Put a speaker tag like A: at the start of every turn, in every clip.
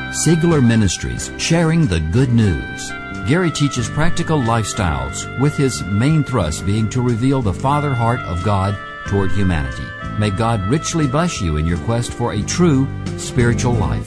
A: Sigler Ministries, sharing the good news. Gary teaches practical lifestyles, with his main thrust being to reveal the Father heart of God toward humanity. May God richly bless you in your quest for a true spiritual life.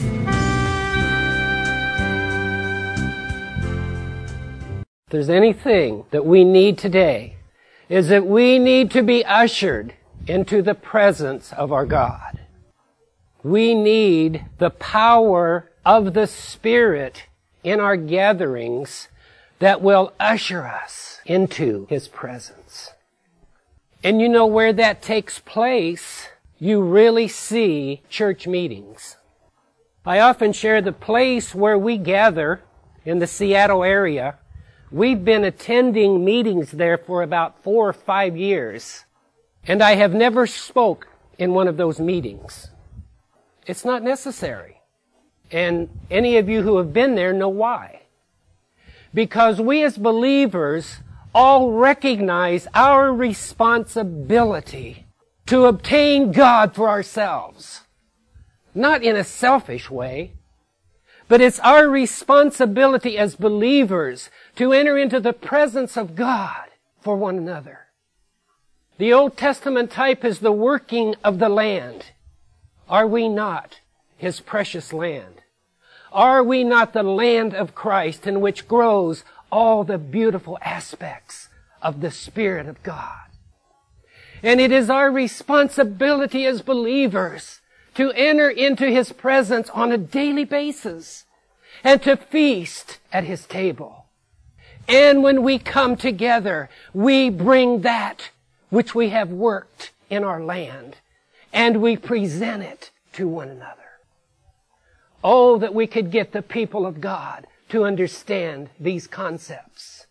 B: If there's anything that we need today, is that we need to be ushered into the presence of our God. We need the power of the Spirit in our gatherings that will usher us into His presence. And you know where that takes place, you really see church meetings. I often share the place where we gather in the Seattle area. We've been attending meetings there for about 4 or 5 years. And I have never spoke in one of those meetings. It's not necessary. And any of you who have been there know why. Because we as believers all recognize our responsibility to obtain God for ourselves. Not in a selfish way, but it's our responsibility as believers to enter into the presence of God for one another. The Old Testament type is the working of the land. Are we not His precious land? Are we not the land of Christ in which grows all the beautiful aspects of the Spirit of God? And it is our responsibility as believers to enter into His presence on a daily basis and to feast at His table. And when we come together, we bring that which we have worked in our land and we present it to one another. Oh, that we could get the people of God to understand these concepts.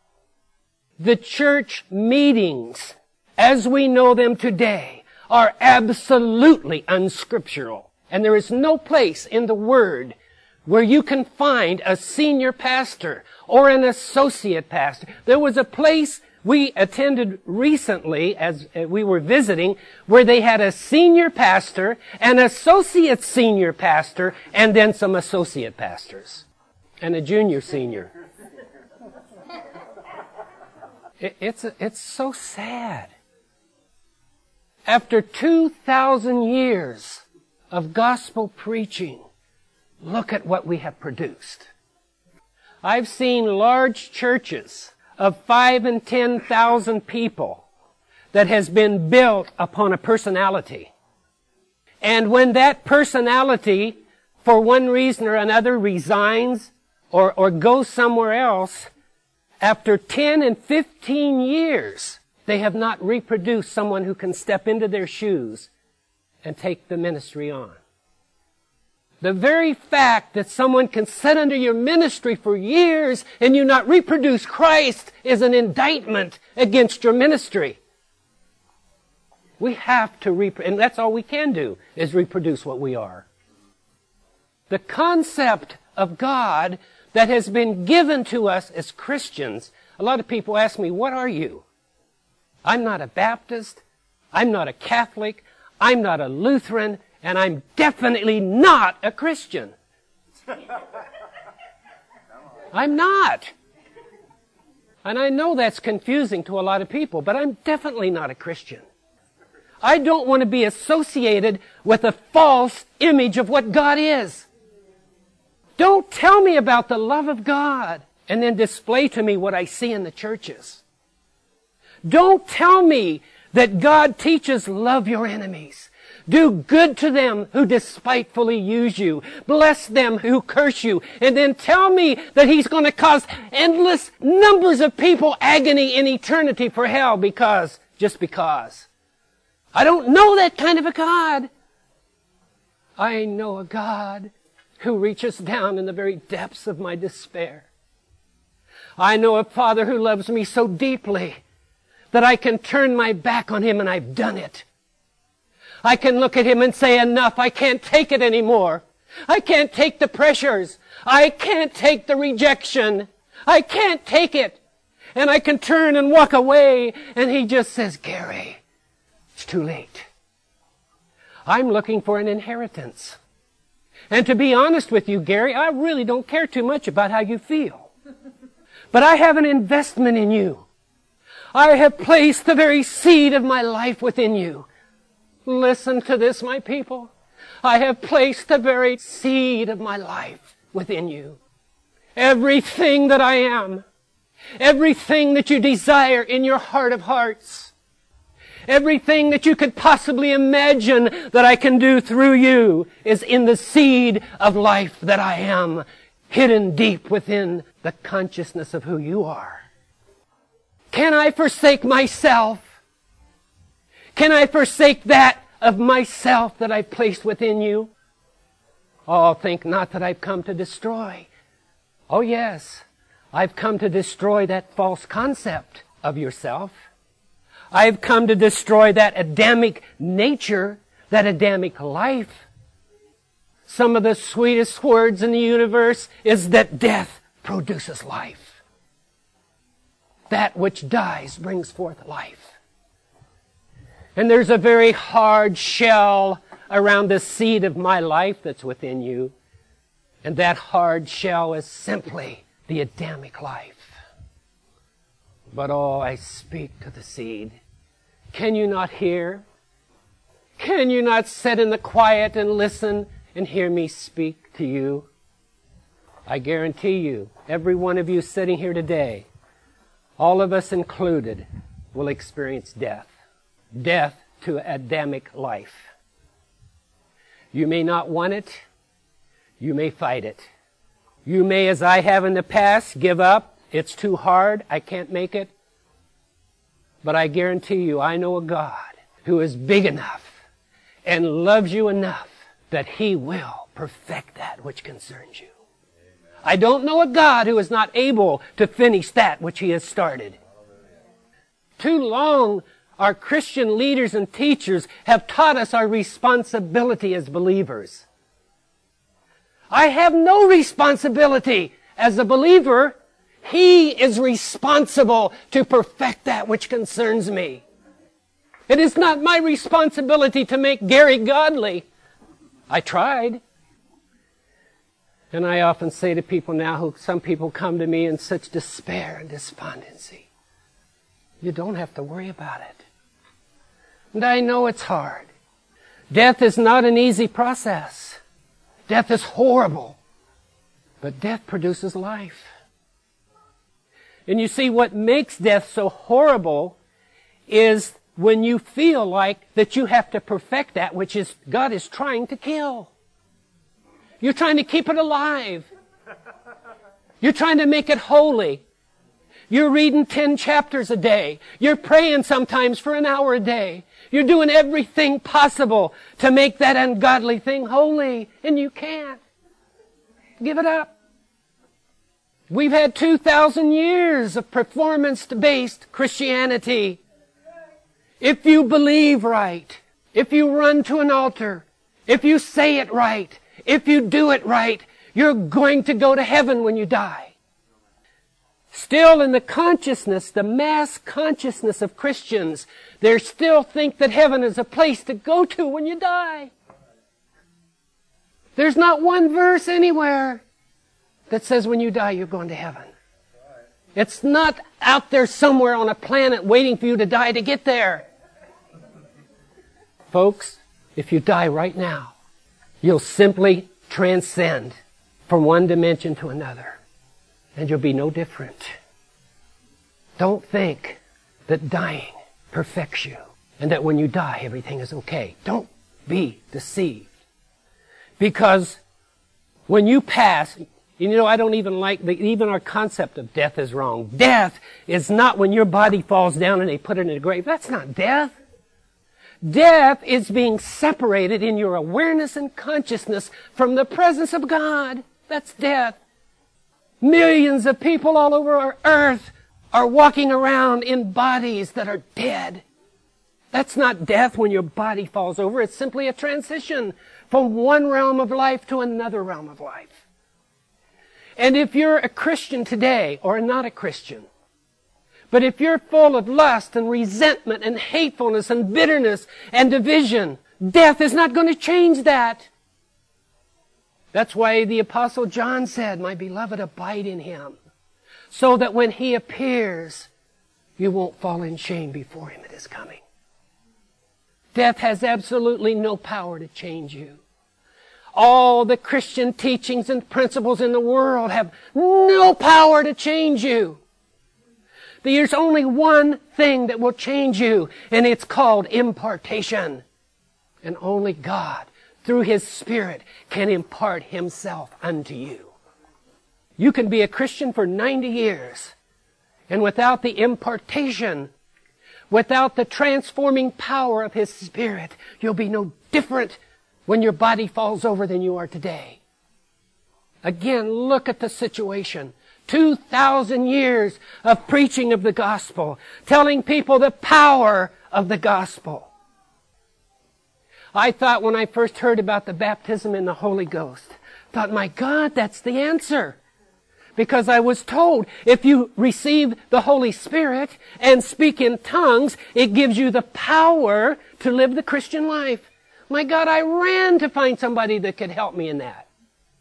B: The church meetings, as we know them today, are absolutely unscriptural. And there is no place in the Word where you can find a senior pastor or an associate pastor. There was a place we attended recently as we were visiting where they had a senior pastor, an associate senior pastor, and then some associate pastors. And a junior senior. It's so sad. After 2,000 years of gospel preaching, look at what we have produced. I've seen large churches of 5,000 and 10,000 people that has been built upon a personality. And when that personality, for one reason or another, resigns or goes somewhere else, after 10 and 15 years, they have not reproduced someone who can step into their shoes and take the ministry on. The very fact that someone can sit under your ministry for years and you not reproduce Christ is an indictment against your ministry. We have to and that's all we can do, is reproduce what we are. The concept of God that has been given to us as Christians, a lot of people ask me, what are you? I'm not a Baptist, I'm not a Catholic, I'm not a Lutheran, and I'm definitely not a Christian. I'm not. And I know that's confusing to a lot of people, but I'm definitely not a Christian. I don't want to be associated with a false image of what God is. Don't tell me about the love of God and then display to me what I see in the churches. Don't tell me that God teaches love your enemies. Do good to them who despitefully use you. Bless them who curse you. And then tell me that He's going to cause endless numbers of people agony in eternity for hell just because. I don't know that kind of a God. I know a God who reaches down in the very depths of my despair. I know a Father who loves me so deeply that I can turn my back on Him, and I've done it. I can look at Him and say, enough, I can't take it anymore. I can't take the pressures. I can't take the rejection. I can't take it. And I can turn and walk away, and He just says, Gary, it's too late. I'm looking for an inheritance. And to be honest with you, Gary, I really don't care too much about how you feel. But I have an investment in you. I have placed the very seed of my life within you. Listen to this, my people. I have placed the very seed of my life within you. Everything that I am, everything that you desire in your heart of hearts, everything that you could possibly imagine that I can do through you is in the seed of life that I am, hidden deep within the consciousness of who you are. Can I forsake myself? Can I forsake that of myself that I've placed within you? Oh, think not that I've come to destroy. Oh yes, I've come to destroy that false concept of yourself. I've come to destroy that Adamic nature, that Adamic life. Some of the sweetest words in the universe is that death produces life. That which dies brings forth life. And there's a very hard shell around the seed of my life that's within you. And that hard shell is simply the Adamic life. But oh, I speak to the seed. Can you not hear? Can you not sit in the quiet and listen and hear me speak to you? I guarantee you, every one of you sitting here today, all of us included, will experience death. Death to Adamic life. You may not want it. You may fight it. You may, as I have in the past, give up. It's too hard. I can't make it. But I guarantee you, I know a God who is big enough and loves you enough that He will perfect that which concerns you. Amen. I don't know a God who is not able to finish that which He has started. Too long, our Christian leaders and teachers have taught us our responsibility as believers. I have no responsibility as a believer. He is responsible to perfect that which concerns me. It is not my responsibility to make Gary godly. I tried. And I often say to people now, some people come to me in such despair and despondency. You don't have to worry about it. And I know it's hard. Death is not an easy process. Death is horrible. But death produces life. And you see, what makes death so horrible is when you feel like that you have to perfect that which is God is trying to kill. You're trying to keep it alive. You're trying to make it holy. You're reading 10 chapters a day. You're praying sometimes for an hour a day. You're doing everything possible to make that ungodly thing holy, and you can't. Give it up. We've had 2,000 years of performance-based Christianity. If you believe right, if you run to an altar, if you say it right, if you do it right, you're going to go to heaven when you die. Still in the consciousness, the mass consciousness of Christians, they still think that heaven is a place to go to when you die. There's not one verse anywhere that says when you die you're going to heaven. It's not out there somewhere on a planet waiting for you to die to get there. Folks, if you die right now, you'll simply transcend from one dimension to another. And you'll be no different. Don't think that dying perfects you and that when you die everything is okay. Don't be deceived. Because when you pass, you know, I don't even like, even our concept of death is wrong. Death is not when your body falls down and they put it in a grave. That's not death. Death is being separated in your awareness and consciousness from the presence of God. That's death. Millions of people all over our earth are walking around in bodies that are dead. That's not death when your body falls over. It's simply a transition from one realm of life to another realm of life. And if you're a Christian today or not a Christian, but if you're full of lust and resentment and hatefulness and bitterness and division, death is not going to change that. That's why the Apostle John said, "My beloved, abide in Him, so that when He appears, you won't fall in shame before Him at His coming." Death has absolutely no power to change you. All the Christian teachings and principles in the world have no power to change you. There's only one thing that will change you, and it's called impartation. And only God, through His Spirit, can impart Himself unto you. You can be a Christian for 90 years, and without the impartation, without the transforming power of His Spirit, you'll be no different when your body falls over than you are today. Again, look at the situation. 2,000 years of preaching of the gospel, telling people the power of the gospel. I thought when I first heard about the baptism in the Holy Ghost, thought, my God, that's the answer. Because I was told, if you receive the Holy Spirit and speak in tongues, it gives you the power to live the Christian life. My God, I ran to find somebody that could help me in that.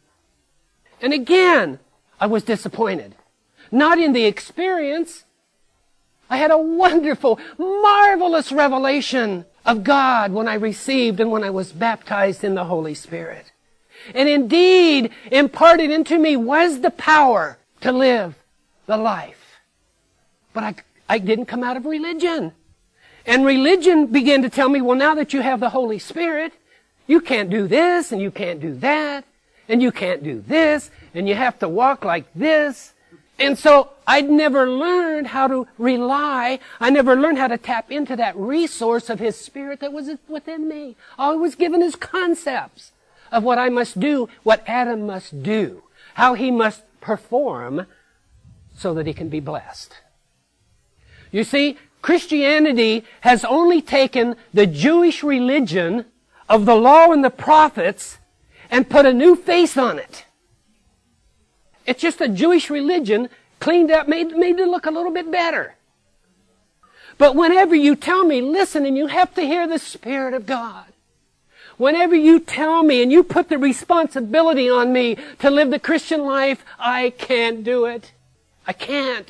B: And again, I was disappointed. Not in the experience. I had a wonderful, marvelous revelation of God when I received and when I was baptized in the Holy Spirit. And indeed, imparted into me was the power to live the life. But I didn't come out of religion. And religion began to tell me, well, now that you have the Holy Spirit, you can't do this, and you can't do that, and you can't do this, and you have to walk like this. And so I'd never learned how to rely. I never learned how to tap into that resource of His Spirit that was within me. I was given His concepts of what I must do, what Adam must do, how he must perform so that he can be blessed. You see, Christianity has only taken the Jewish religion of the law and the prophets and put a new face on it. It's just a Jewish religion cleaned up, made it look a little bit better. But whenever you tell me, listen, and you have to hear the Spirit of God. Whenever you tell me and you put the responsibility on me to live the Christian life, I can't do it. I can't.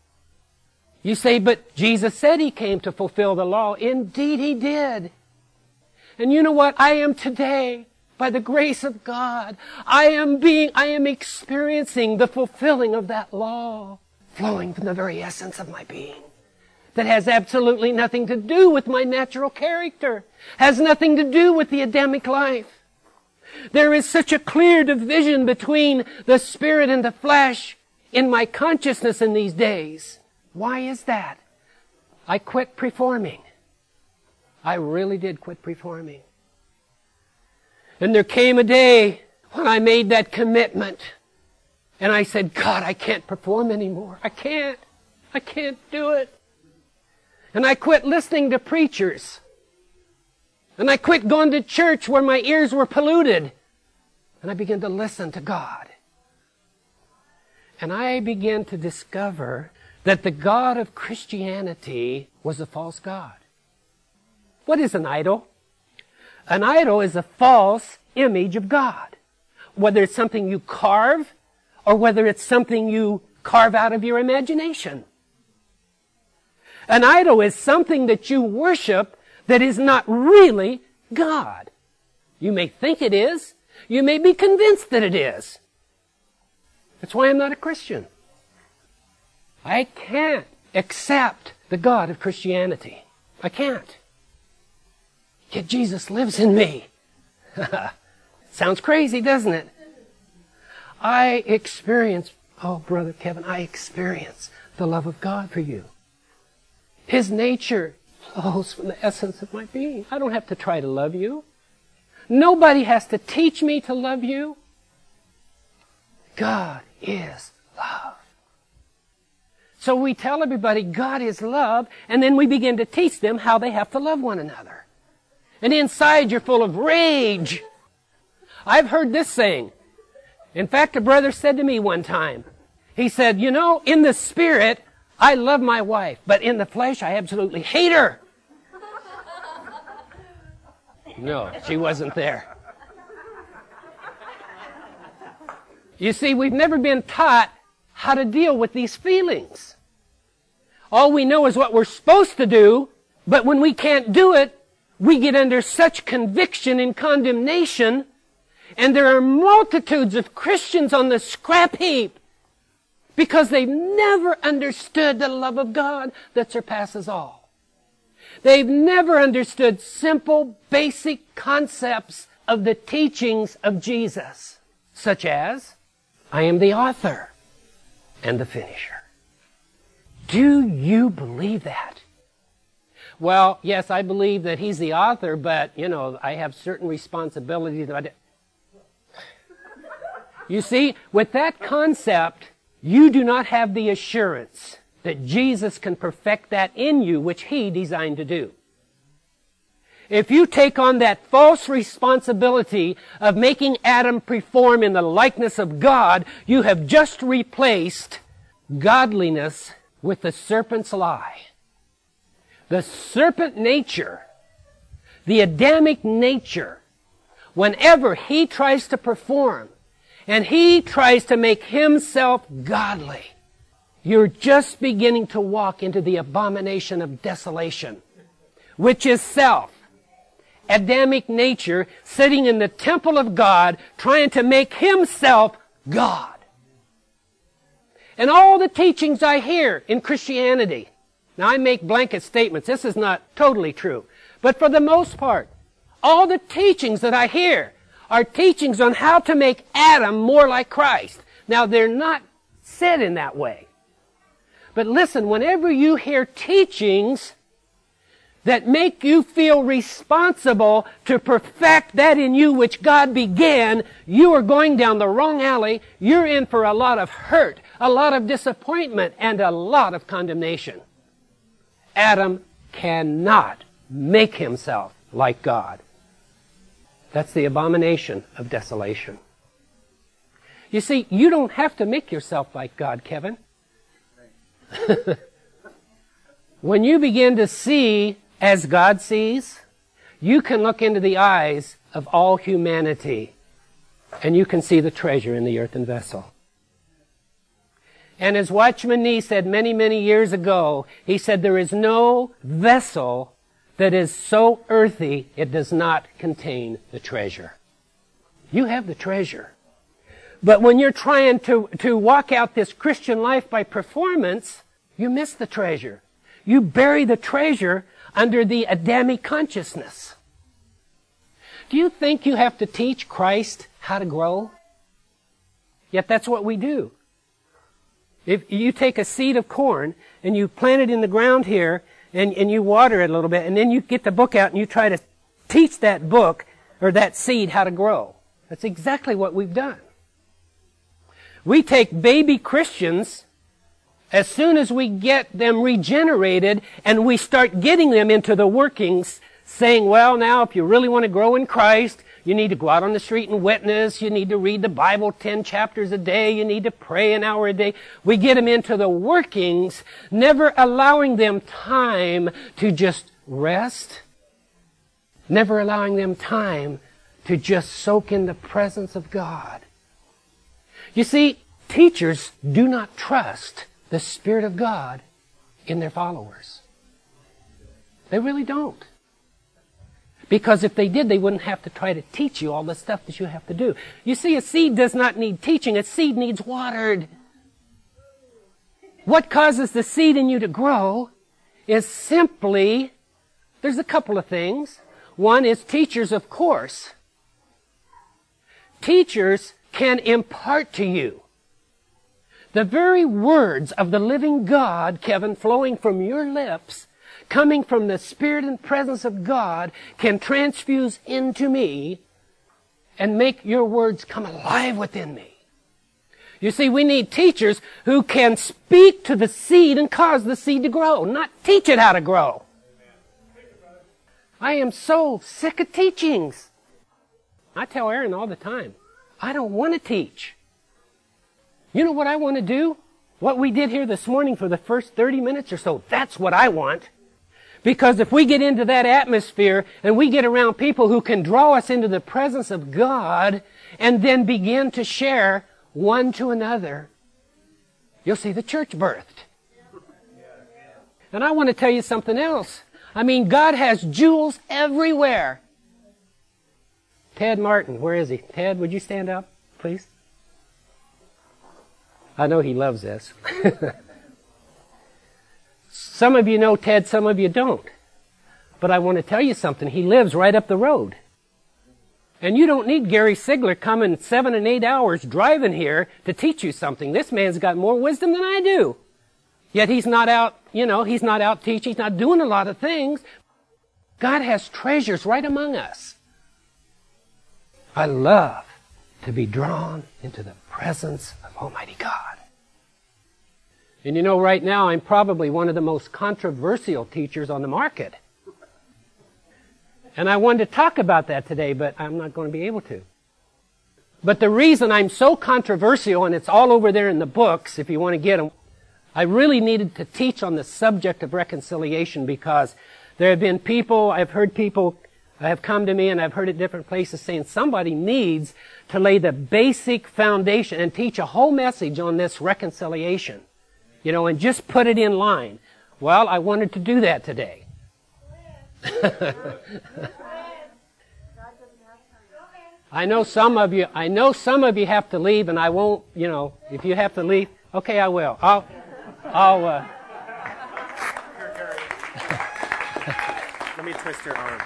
B: You say, but Jesus said He came to fulfill the law. Indeed He did. And you know what? I am today, by the grace of God, I am experiencing the fulfilling of that law, flowing from the very essence of my being. That has absolutely nothing to do with my natural character, has nothing to do with the Adamic life. There is such a clear division between the spirit and the flesh in my consciousness in these days. Why is that? I quit performing. I really did quit performing. And there came a day when I made that commitment. And I said, God, I can't perform anymore. I can't do it. And I quit listening to preachers. And I quit going to church where my ears were polluted. And I began to listen to God. And I began to discover that the God of Christianity was a false God. What is an idol? An idol is a false image of God. Whether it's something you carve or whether it's something you carve out of your imagination. An idol is something that you worship that is not really God. You may think it is. You may be convinced that it is. That's why I'm not a Christian. I can't accept the God of Christianity. I can't. Yet Jesus lives in me. Sounds crazy, doesn't it? I experience Brother Kevin, I experience the love of God for you. His nature flows from the essence of my being. I don't have to try to love you. Nobody has to teach me to love you. God is love. So we tell everybody God is love, and then we begin to teach them how they have to love one another. And inside you're full of rage. I've heard this saying. In fact, a brother said to me one time, he said, you know, in the spirit, I love my wife, but in the flesh, I absolutely hate her. No, she wasn't there. You see, we've never been taught how to deal with these feelings. All we know is what we're supposed to do, but when we can't do it, we get under such conviction and condemnation, and there are multitudes of Christians on the scrap heap because they've never understood the love of God that surpasses all. They've never understood simple, basic concepts of the teachings of Jesus, such as, I am the author and the finisher. Do you believe that? Well, yes, I believe that He's the author, but, I have certain responsibilities that I do. You see, with that concept, you do not have the assurance that Jesus can perfect that in you which He designed to do. If you take on that false responsibility of making Adam perform in the likeness of God, you have just replaced godliness with the serpent's lie. The serpent nature, the Adamic nature, whenever he tries to perform and he tries to make himself godly, you're just beginning to walk into the abomination of desolation, which is self. Adamic nature sitting in the temple of God trying to make himself God. And all the teachings I hear in Christianity, now I make blanket statements, this is not totally true, but for the most part, all the teachings that I hear are teachings on how to make Adam more like Christ. Now they're not said in that way. But listen, whenever you hear teachings that make you feel responsible to perfect that in you which God began, you are going down the wrong alley. You're in for a lot of hurt, a lot of disappointment, and a lot of condemnation. Adam cannot make himself like God. That's the abomination of desolation. You see, you don't have to make yourself like God, Kevin. When you begin to see as God sees, you can look into the eyes of all humanity and you can see the treasure in the earthen vessel. And as Watchman Nee said many, many years ago, he said there is no vessel that is so earthy it does not contain the treasure. You have the treasure. But when you're trying to walk out this Christian life by performance, you miss the treasure. You bury the treasure under the Adamic consciousness. Do you think you have to teach Christ how to grow? Yet that's what we do. If you take a seed of corn and you plant it in the ground here and you water it a little bit and then you get the book out and you try to teach that book or that seed how to grow. That's exactly what we've done. We take baby Christians as soon as we get them regenerated and we start getting them into the workings, saying, well, now, if you really want to grow in Christ, you need to go out on the street and witness, you need to read the Bible 10 chapters a day, you need to pray an hour a day. We get them into the workings, never allowing them time to just rest, never allowing them time to just soak in the presence of God. You see, teachers do not trust the Spirit of God in their followers. They really don't. Because if they did, they wouldn't have to try to teach you all the stuff that you have to do. You see, a seed does not need teaching. A seed needs watered. What causes the seed in you to grow is simply, there's a couple of things. One is teachers, of course. Teachers can impart to you the very words of the living God, Kevin, flowing from your lips, coming from the Spirit and presence of God, can transfuse into me and make your words come alive within me. You see, we need teachers who can speak to the seed and cause the seed to grow, not teach it how to grow. I am so sick of teachings. I tell Aaron all the time, I don't want to teach. You know what I want to do? What we did here this morning for the first 30 minutes or so, that's what I want. Because if we get into that atmosphere and we get around people who can draw us into the presence of God and then begin to share one to another, you'll see the church birthed. And I want to tell you something else. I mean, God has jewels everywhere. Ted Martin, where is he? Ted, would you stand up, please? I know he loves this. Some of you know Ted, some of you don't. But I want to tell you something. He lives right up the road. And you don't need Gary Sigler coming 7 and 8 hours driving here to teach you something. This man's got more wisdom than I do. Yet he's not out, he's not out teaching. He's not doing a lot of things. God has treasures right among us. I love to be drawn into the presence of Almighty God. And right now I'm probably one of the most controversial teachers on the market. And I wanted to talk about that today, but I'm not going to be able to. But the reason I'm so controversial, and it's all over there in the books if you want to get them, I really needed to teach on the subject of reconciliation because there have been people, I've heard people have come to me and I've heard at different places saying somebody needs to lay the basic foundation and teach a whole message on this reconciliation, and just put it in line. Well, I wanted to do that today. I know some of you have to leave, and I won't, if you have to leave, okay, I will.
C: Let me twist your arm.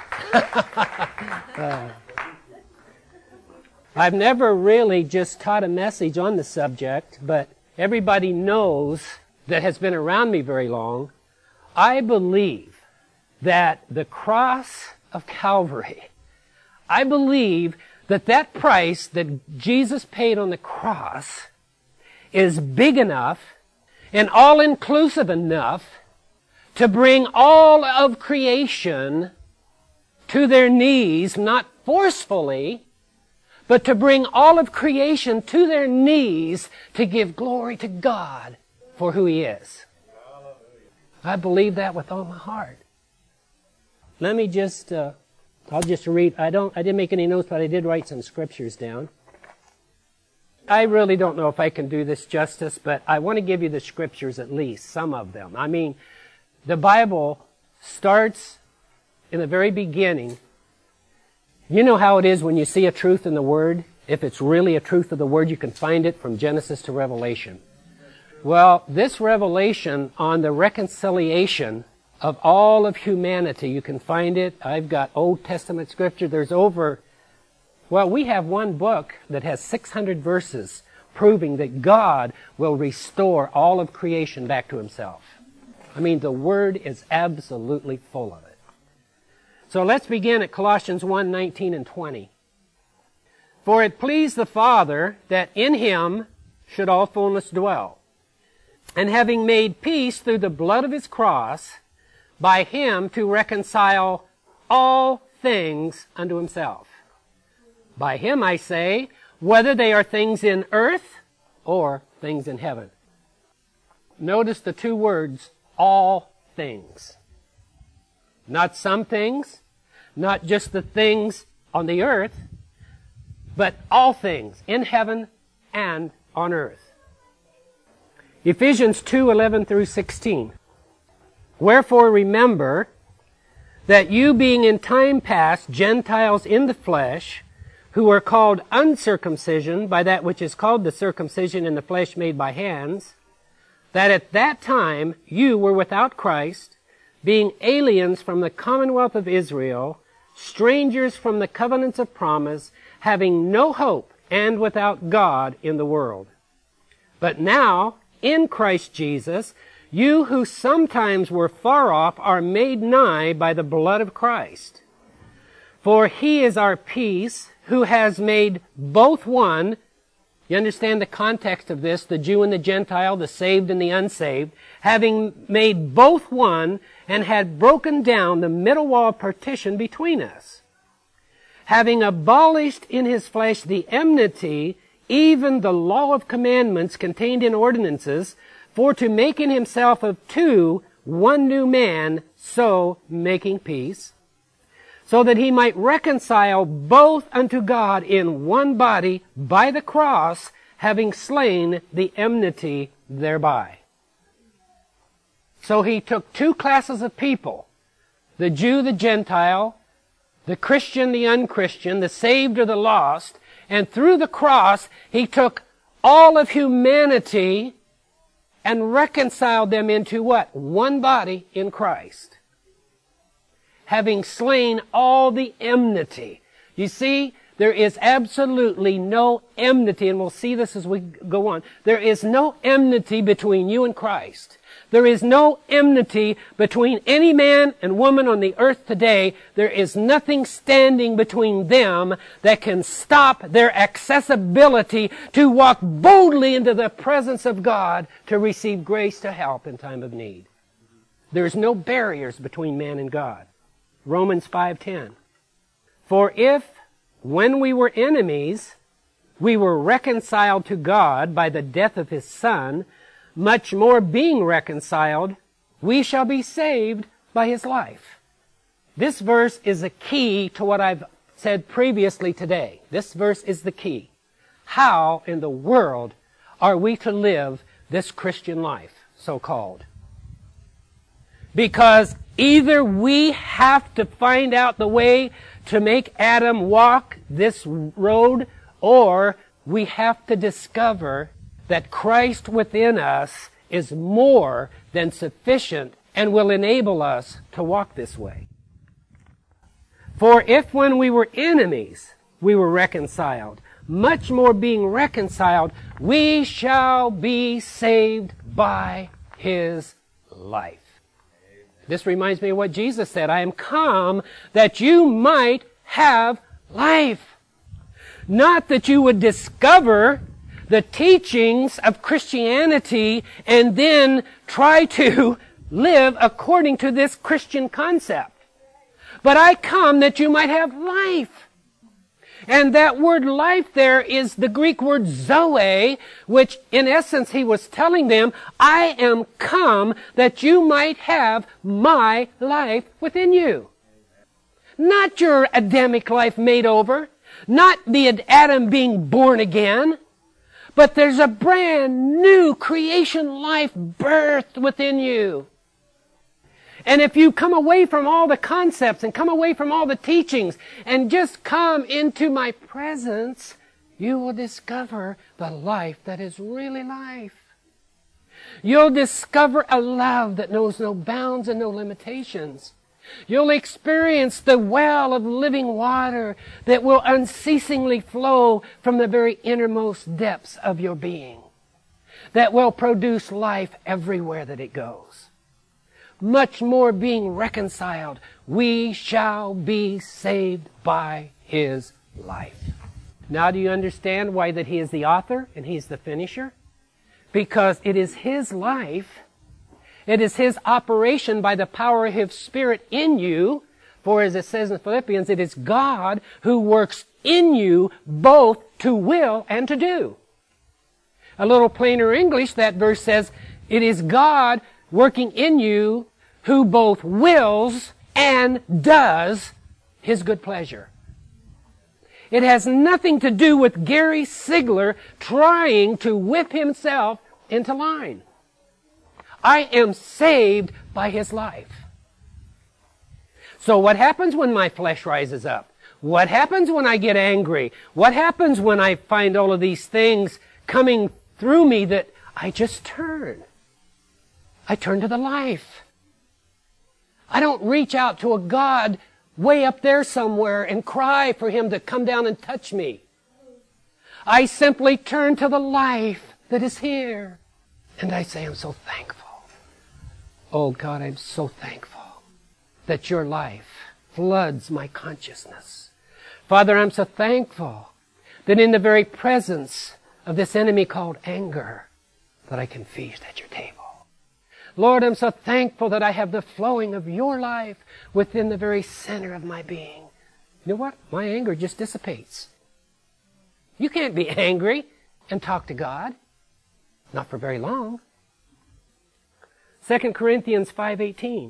B: I've never really just taught a message on the subject, but everybody knows that has been around me very long. I believe that the cross of Calvary, I believe that price that Jesus paid on the cross is big enough and all-inclusive enough to bring all of creation to their knees, not forcefully, but to bring all of creation to their knees to give glory to God for who He is. I believe that with all my heart. Let me just, I'll just read. I didn't make any notes, but I did write some scriptures down. I really don't know if I can do this justice, but I want to give you the scriptures at least, some of them. I mean, the Bible starts in the very beginning. You know how it is when you see a truth in the Word? If it's really a truth of the Word, you can find it from Genesis to Revelation. Well, this revelation on the reconciliation of all of humanity, you can find it. I've got Old Testament scripture. We have one book that has 600 verses proving that God will restore all of creation back to Himself. I mean, the Word is absolutely full of it. So let's begin at Colossians 1:19 and 20. For it pleased the Father that in Him should all fullness dwell, and having made peace through the blood of His cross, by Him to reconcile all things unto Himself. By Him, I say, whether they are things in earth or things in heaven. Notice the two words, all things. Not some things, not just the things on the earth, but all things in heaven and on earth. Ephesians 2:11 through 16. Wherefore remember that you being in time past Gentiles in the flesh, who are called uncircumcision by that which is called the circumcision in the flesh made by hands, that at that time you were without Christ, being aliens from the commonwealth of Israel, strangers from the covenants of promise, having no hope and without God in the world. But now, in Christ Jesus, you who sometimes were far off are made nigh by the blood of Christ. For He is our peace, who has made both one. You understand the context of this, the Jew and the Gentile, the saved and the unsaved, having made both one and had broken down the middle wall of partition between us, having abolished in His flesh the enmity, even the law of commandments contained in ordinances, for to make in Himself of two one new man, so making peace, so that He might reconcile both unto God in one body by the cross, having slain the enmity thereby. So he took two classes of people, the Jew, the Gentile, the Christian, the unchristian, the saved or the lost, and through the cross, he took all of humanity and reconciled them into what? One body in Christ. Having slain all the enmity. You see, there is absolutely no enmity, and we'll see this as we go on. There is no enmity between you and Christ. There is no enmity between any man and woman on the earth today. There is nothing standing between them that can stop their accessibility to walk boldly into the presence of God to receive grace to help in time of need. There's no barriers between man and God. Romans 5:10. For if, when we were enemies, we were reconciled to God by the death of His Son, much more being reconciled, we shall be saved by His life. This verse is a key to what I've said previously today. This verse is the key. How in the world are we to live this Christian life, so-called? Because either we have to find out the way to make Adam walk this road, or we have to discover that Christ within us is more than sufficient and will enable us to walk this way. For if when we were enemies, we were reconciled, much more being reconciled, we shall be saved by His life. This reminds me of what Jesus said, I am come that you might have life. Not that you would discover the teachings of Christianity and then try to live according to this Christian concept. But I come that you might have life. And that word life there is the Greek word zoe, which in essence he was telling them, I am come that you might have my life within you. Not your Adamic life made over, not the Adam being born again, but there's a brand new creation life birthed within you. And if you come away from all the concepts and come away from all the teachings and just come into my presence, you will discover the life that is really life. You'll discover a love that knows no bounds and no limitations. You'll experience the well of living water that will unceasingly flow from the very innermost depths of your being, that will produce life everywhere that it goes. Much more being reconciled, we shall be saved by His life. Now do you understand why that He is the author and He's the finisher? Because it is His life, it is His operation by the power of His Spirit in you, for as it says in Philippians, it is God who works in you both to will and to do. A little plainer English, that verse says, it is God working in you who both wills and does His good pleasure. It has nothing to do with Gary Sigler trying to whip himself into line. I am saved by His life. So what happens when my flesh rises up? What happens when I get angry? What happens when I find all of these things coming through me that I just turn? I turn to the life. I don't reach out to a God way up there somewhere and cry for Him to come down and touch me. I simply turn to the life that is here. And I say, I'm so thankful. Oh God, I'm so thankful that your life floods my consciousness. Father, I'm so thankful that in the very presence of this enemy called anger, that I can feast at your table. Lord, I'm so thankful that I have the flowing of your life within the very center of my being. You know what? My anger just dissipates. You can't be angry and talk to God. Not for very long. 2 Corinthians 5:18.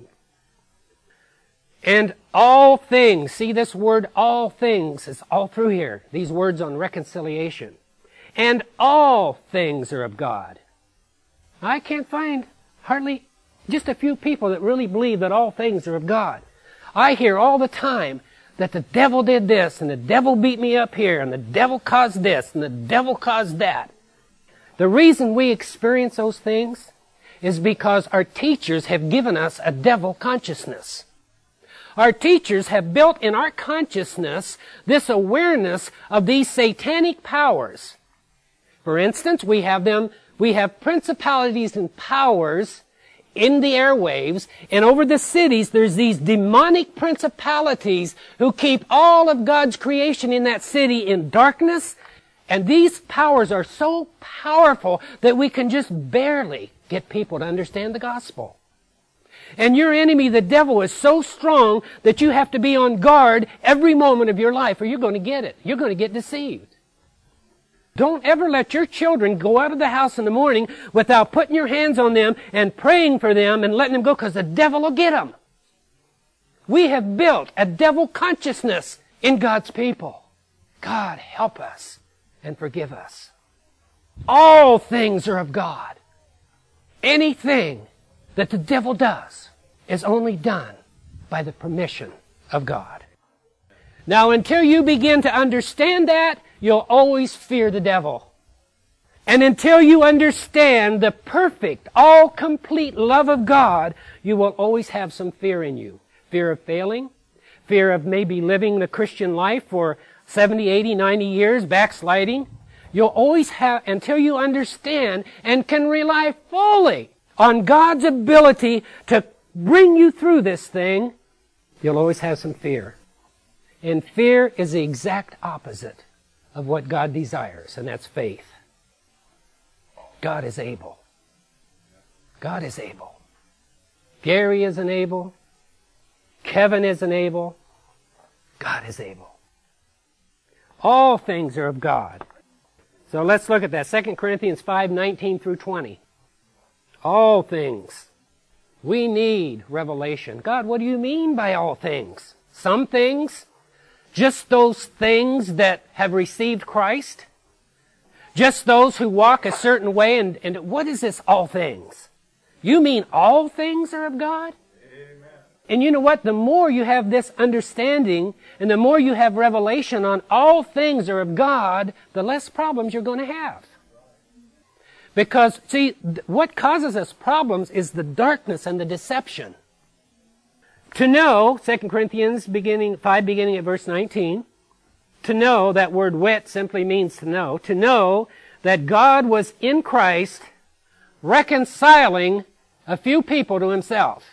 B: And all things, see this word all things is all through here. These words on reconciliation. and all things are of God. I can't find hardly just a few people that really believe that all things are of God. I hear all the time that the devil did this, and the devil beat me up here, and the devil caused this, and the devil caused that. The reason we experience those things is because our teachers have given us a devil consciousness. Our teachers have built in our consciousness this awareness of these satanic powers. For instance, we have principalities and powers in the airwaves, and over the cities there's these demonic principalities who keep all of God's creation in that city in darkness, and these powers are so powerful that we can just barely get people to understand the gospel. And your enemy, the devil, is so strong that you have to be on guard every moment of your life or you're going to get it. You're going to get deceived. Don't ever let your children go out of the house in the morning without putting your hands on them and praying for them and letting them go, because the devil will get them. We have built a devil consciousness in God's people. God, help us and forgive us. All things are of God. Anything that the devil does is only done by the permission of God. Now, until you begin to understand that, you'll always fear the devil. And until you understand the perfect, all-complete love of God, you will always have some fear in you. Fear of failing, fear of maybe living the Christian life for 70, 80, 90 years, backsliding. You'll always have, until you understand and can rely fully on God's ability to bring you through this thing, you'll always have some fear. And fear is the exact opposite of what God desires, and that's faith. God is able. God is able. Gary isn't able. Kevin isn't able. God is able. All things are of God. So let's look at that. 2 Corinthians 5:19 through 20. All things. We need revelation. God, what do you mean by all things? Some things? Just those things that have received Christ? Just those who walk a certain way? And what is this all things? You mean all things are of God? Amen. And you know what? The more you have this understanding and the more you have revelation on all things are of God, the less problems you're going to have. Because, see, what causes us problems is the darkness and the deception. To know, 2 Corinthians 5 beginning at verse 19, to know, that word wit simply means to know that God was in Christ reconciling a few people to himself.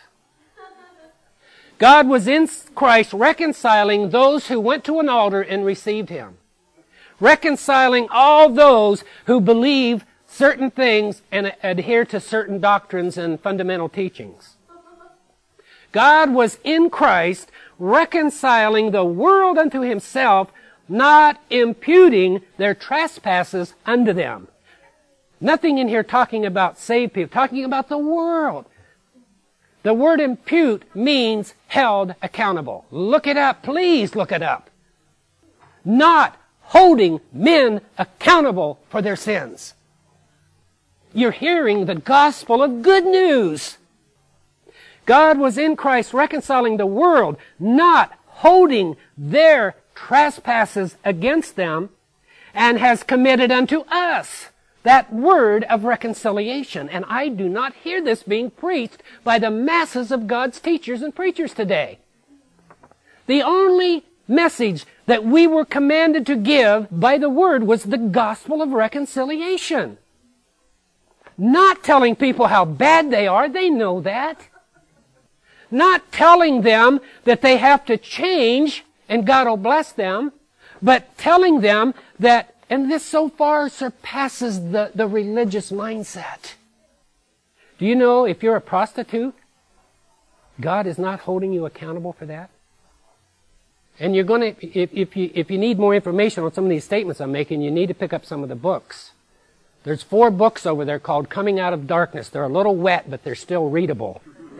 B: God was in Christ reconciling those who went to an altar and received him. Reconciling all those who believe certain things and adhere to certain doctrines and fundamental teachings. God was in Christ reconciling the world unto himself, not imputing their trespasses unto them. Nothing in here talking about saved people, talking about the world. The word impute means held accountable. Look it up, please look it up. Not holding men accountable for their sins. You're hearing the gospel of good news. God was in Christ reconciling the world, not holding their trespasses against them, and has committed unto us that word of reconciliation. And I do not hear this being preached by the masses of God's teachers and preachers today. The only message that we were commanded to give by the word was the gospel of reconciliation. Not telling people how bad they are, they know that. Not telling them that they have to change and God will bless them, but telling them that, and this so far surpasses the religious mindset. Do you know if you're a prostitute, God is not holding you accountable for that? And you're going to, if you need more information on some of these statements I'm making, you need to pick up some of the books. There's 4 books over there called Coming Out of Darkness. They're a little wet, but they're still readable.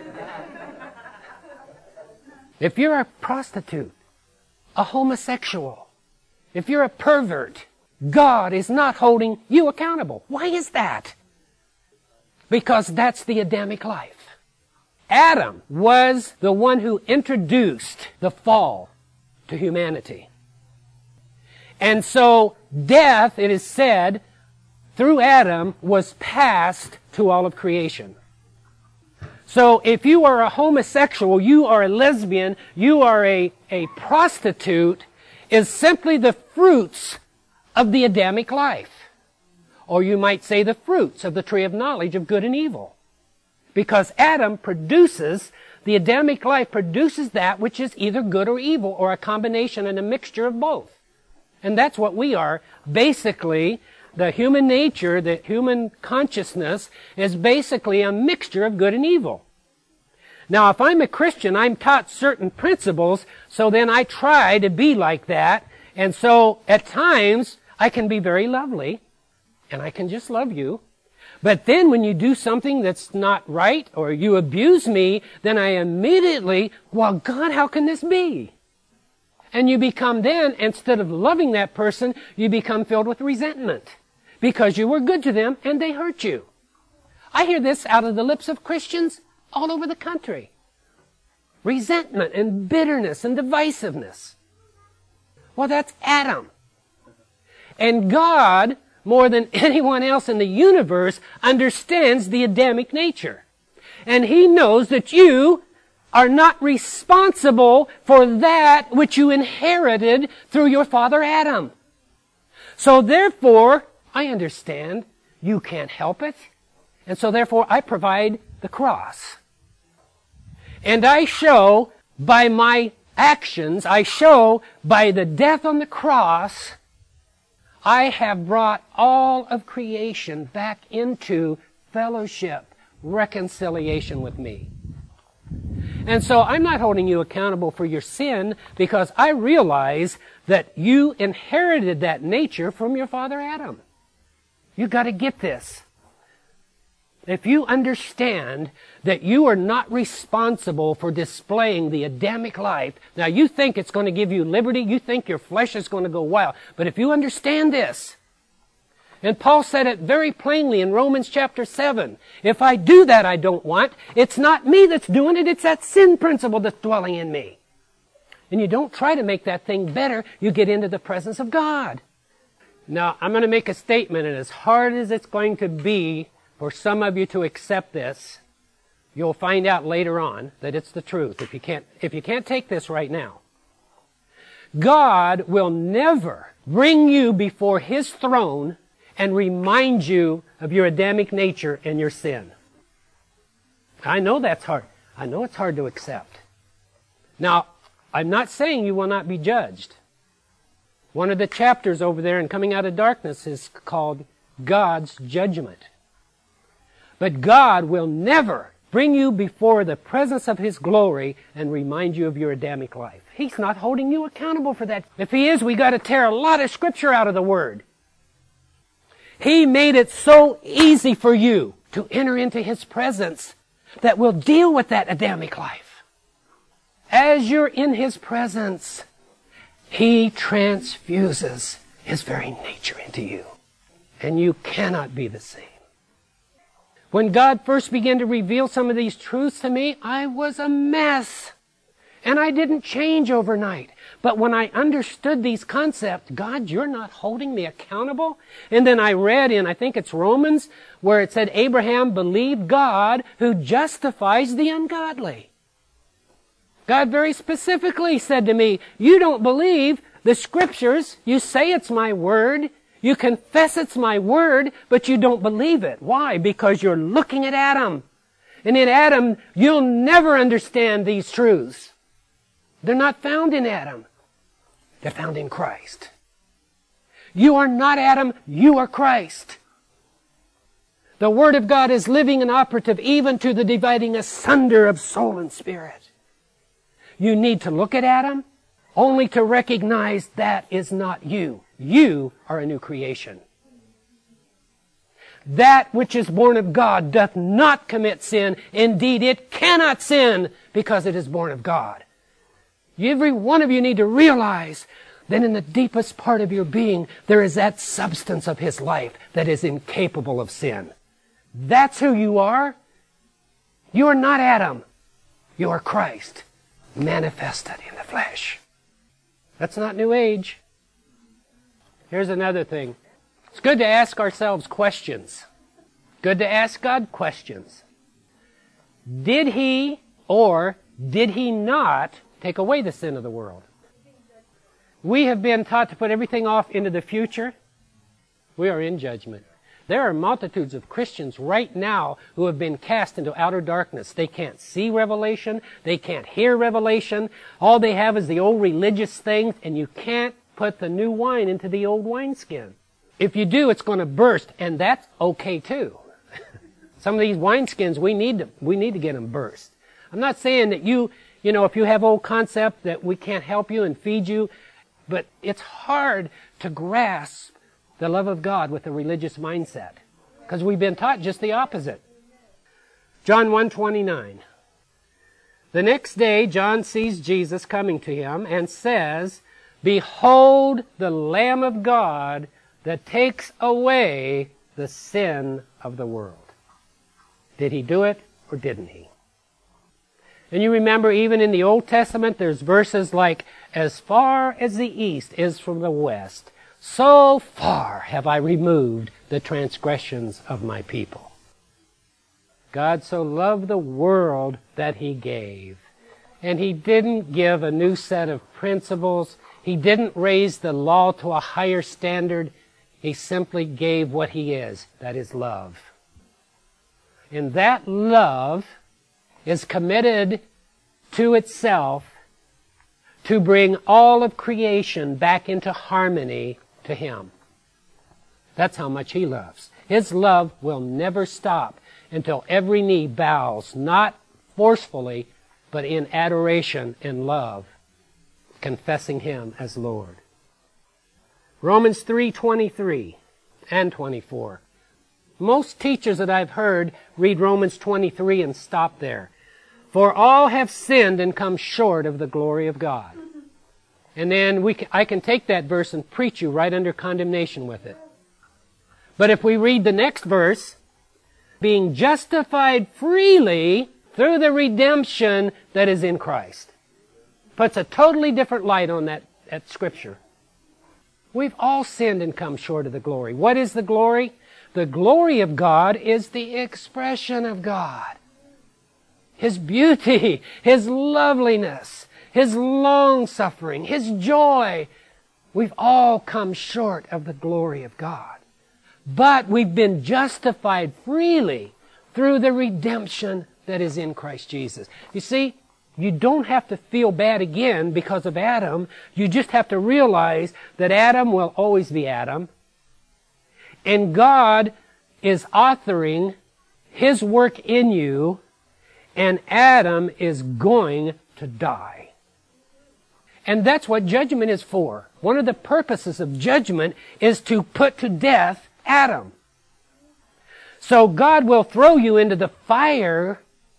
B: If you're a prostitute, a homosexual, if you're a pervert, God is not holding you accountable. Why is that? Because that's the Adamic life. Adam was the one who introduced the fall to humanity. And so death, it is said, through Adam was passed to all of creation. So if you are a homosexual, you are a lesbian, you are a prostitute, is simply the fruits of the Adamic life. Or you might say the fruits of the tree of knowledge of good and evil. Because Adam produces, the Adamic life produces that which is either good or evil, or a combination and a mixture of both. And that's what we are. Basically, the human nature, the human consciousness is basically a mixture of good and evil. Now, if I'm a Christian, I'm taught certain principles, so then I try to be like that. And so, at times, I can be very lovely, and I can just love you. But then when you do something that's not right, or you abuse me, then I immediately, well, God, how can this be? And you become then, instead of loving that person, you become filled with resentment. Because you were good to them, and they hurt you. I hear this out of the lips of Christians all over the country. Resentment and bitterness and divisiveness. Well, that's Adam. And God, more than anyone else in the universe, understands the Adamic nature. And He knows that you are not responsible for that which you inherited through your father Adam. So therefore, I understand you can't help it. And so therefore, I provide the cross. And I show by my actions, I show by the death on the cross, I have brought all of creation back into fellowship, reconciliation with me. And so I'm not holding you accountable for your sin, because I realize that you inherited that nature from your father Adam. You got to get this. If you understand that you are not responsible for displaying the Adamic life, now you think it's going to give you liberty, you think your flesh is going to go wild, but if you understand this, and Paul said it very plainly in Romans chapter 7, if I do that I don't want, it's not me that's doing it, it's that sin principle that's dwelling in me. And you don't try to make that thing better, you get into the presence of God. Now, I'm going to make a statement, and as hard as it's going to be for some of you to accept this, you'll find out later on that it's the truth, if you can't take this right now. God will never bring you before His throne and remind you of your Adamic nature and your sin. I know that's hard. I know it's hard to accept. Now, I'm not saying you will not be judged. One of the chapters over there in Coming Out of Darkness is called God's Judgment. But God will never bring you before the presence of His glory and remind you of your Adamic life. He's not holding you accountable for that. If He is, we got to tear a lot of Scripture out of the Word. He made it so easy for you to enter into His presence that will deal with that Adamic life. As you're in His presence, He transfuses His very nature into you. And you cannot be the same. When God first began to reveal some of these truths to me, I was a mess. And I didn't change overnight. But when I understood these concepts, God, you're not holding me accountable. And then I read in, I think it's Romans, where it said Abraham believed God who justifies the ungodly. God very specifically said to me, you don't believe the Scriptures. You say it's my word. You confess it's my word, but you don't believe it. Why? Because you're looking at Adam. And in Adam, you'll never understand these truths. They're not found in Adam. They're found in Christ. You are not Adam, you are Christ. The Word of God is living and operative even to the dividing asunder of soul and spirit. You need to look at Adam only to recognize that is not you. You are a new creation. That which is born of God doth not commit sin. Indeed, it cannot sin because it is born of God. Every one of you need to realize then in the deepest part of your being, there is that substance of His life that is incapable of sin. That's who you are. You are not Adam. You are Christ, manifested in the flesh. That's not New Age. Here's another thing. It's good to ask ourselves questions. Good to ask God questions. Did He or did He not take away the sin of the world? We have been taught to put everything off into the future. We are in judgment. There are multitudes of Christians right now who have been cast into outer darkness. They can't see revelation. They can't hear revelation. All they have is the old religious things, and you can't put the new wine into the old wineskin. If you do, it's going to burst, and that's okay too. Some of these wineskins, we need to get them burst. I'm not saying that you know, if you have old concept that we can't help you and feed you, but it's hard to grasp the love of God with a religious mindset, because we've been taught just the opposite. John 1:29. The next day, John sees Jesus coming to him and says, "Behold the Lamb of God that takes away the sin of the world." Did He do it or didn't He? And you remember, even in the Old Testament, there's verses like, "As far as the east is from the west, so far have I removed the transgressions of my people." God so loved the world that He gave. And He didn't give a new set of principles. He didn't raise the law to a higher standard. He simply gave what He is. That is love. And that love is committed to itself to bring all of creation back into harmony to Him. That's how much He loves. His love will never stop until every knee bows, not forcefully, but in adoration and love, confessing Him as Lord. Romans 3:23 and 24. Most teachers that I've heard read Romans 23 and stop there. For all have sinned and come short of the glory of God. And then I can take that verse and preach you right under condemnation with it. But if we read the next verse, being justified freely through the redemption that is in Christ, puts a totally different light on that scripture. We've all sinned and come short of the glory. What is the glory? The glory of God is the expression of God. His beauty, His loveliness, His long-suffering, His joy. We've all come short of the glory of God. But we've been justified freely through the redemption that is in Christ Jesus. You see, you don't have to feel bad again because of Adam. You just have to realize that Adam will always be Adam. And God is authoring His work in you, and Adam is going to die. And that's what judgment is for. One of the purposes of judgment is to put to death Adam. So God will throw you into the fire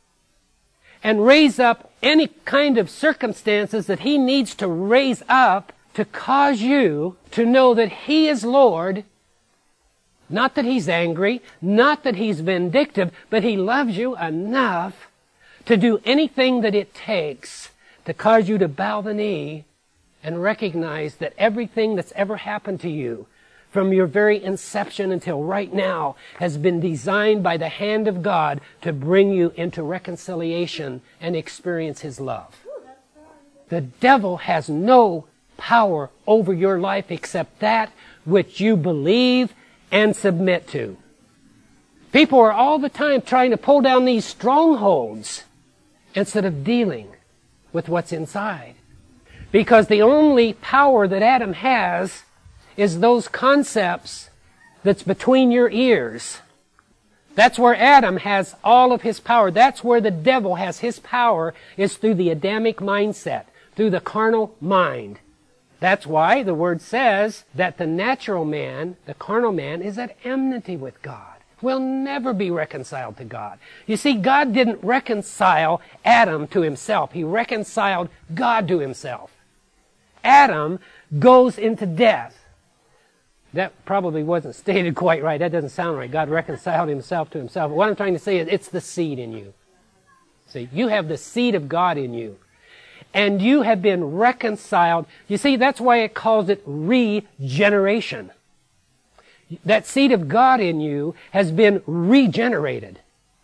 B: and raise up any kind of circumstances that He needs to raise up to cause you to know that He is Lord. Not that He's angry, not that He's vindictive, but He loves you enough to do anything that it takes to cause you to bow the knee and recognize that everything that's ever happened to you from your very inception until right now has been designed by the hand of God to bring you into reconciliation and experience His love. The devil has no power over your life except that which you believe and submit to. People are all the time trying to pull down these strongholds instead of dealing with what's inside. Because the only power that Adam has is those concepts that's between your ears. That's where Adam has all of his power. That's where the devil has his power, is through the Adamic mindset, through the carnal mind. That's why the Word says that the natural man, the carnal man, is at enmity with God. Will never be reconciled to God. You see, God didn't reconcile Adam to himself. He reconciled God to himself. Adam goes into death. That probably wasn't stated quite right. That doesn't sound right. God reconciled himself to himself. But what I'm trying to say is it's the seed in you. See, you have the seed of God in you. And you have been reconciled. You see, that's why it calls it regeneration. That seed of God in you has been regenerated.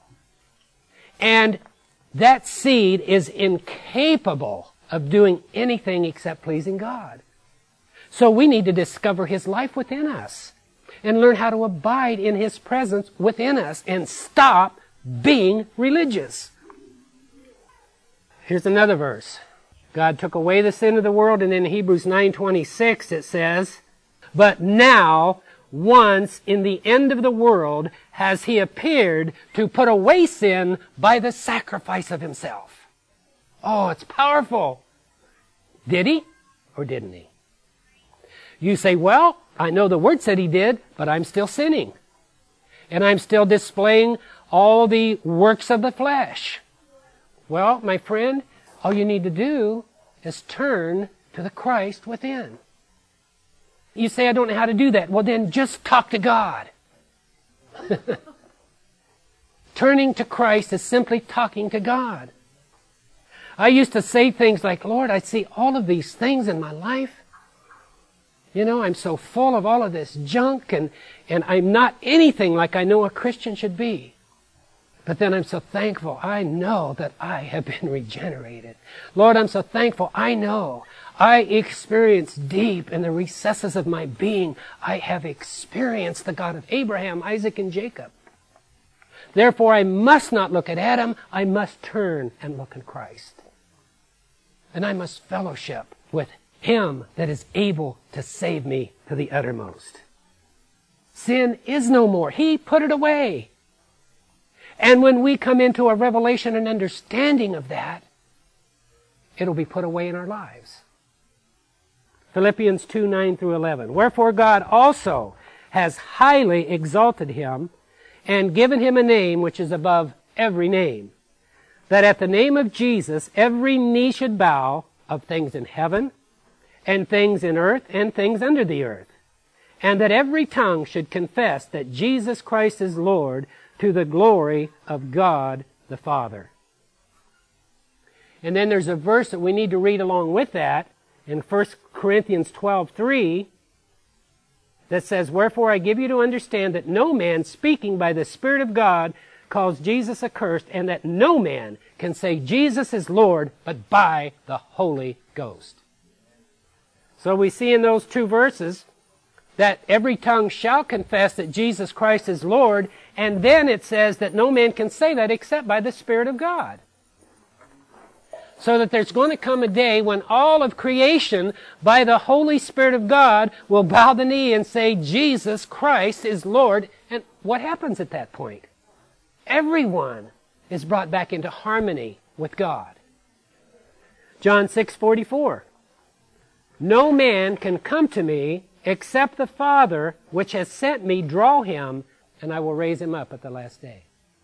B: And that seed is incapable of doing anything except pleasing God. So we need to discover His life within us and learn how to abide in His presence within us and stop being religious. Here's another verse. God took away the sin of the world, and in Hebrews 9:26 it says, "But now, once in the end of the world, has He appeared to put away sin by the sacrifice of Himself." Oh, it's powerful. Did He or didn't He? You say, well, I know the Word said He did, but I'm still sinning. And I'm still displaying all the works of the flesh. Well, my friend, all you need to do is turn to the Christ within. You say, I don't know how to do that. Well, then just talk to God. Turning to Christ is simply talking to God. I used to say things like, Lord, I see all of these things in my life. You know, I'm so full of all of this junk, and I'm not anything like I know a Christian should be. But then I'm so thankful. I know that I have been regenerated. Lord, I'm so thankful. I know I experience deep in the recesses of my being. I have experienced the God of Abraham, Isaac, and Jacob. Therefore, I must not look at Adam. I must turn and look at Christ. And I must fellowship with Him that is able to save me to the uttermost. Sin is no more. He put it away. And when we come into a revelation and understanding of that, it'll be put away in our lives. Philippians 2:9-11. Wherefore God also has highly exalted Him and given Him a name which is above every name, that at the name of Jesus every knee should bow, of things in heaven and things in earth and things under the earth, and that every tongue should confess that Jesus Christ is Lord, to the glory of God the Father. And then there's a verse that we need to read along with that in 1 Corinthians 12:3 that says, Wherefore I give you to understand that no man speaking by the Spirit of God calls Jesus accursed, and that no man can say Jesus is Lord but by the Holy Ghost. So we see in those two verses that every tongue shall confess that Jesus Christ is Lord, and then it says that no man can say that except by the Spirit of God. So that there's going to come a day when all of creation, by the Holy Spirit of God, will bow the knee and say, Jesus Christ is Lord. And what happens at that point? Everyone is brought back into harmony with God. John 6:44. No man can come to me except the Father which has sent me draw him, and I will raise him up at the last day.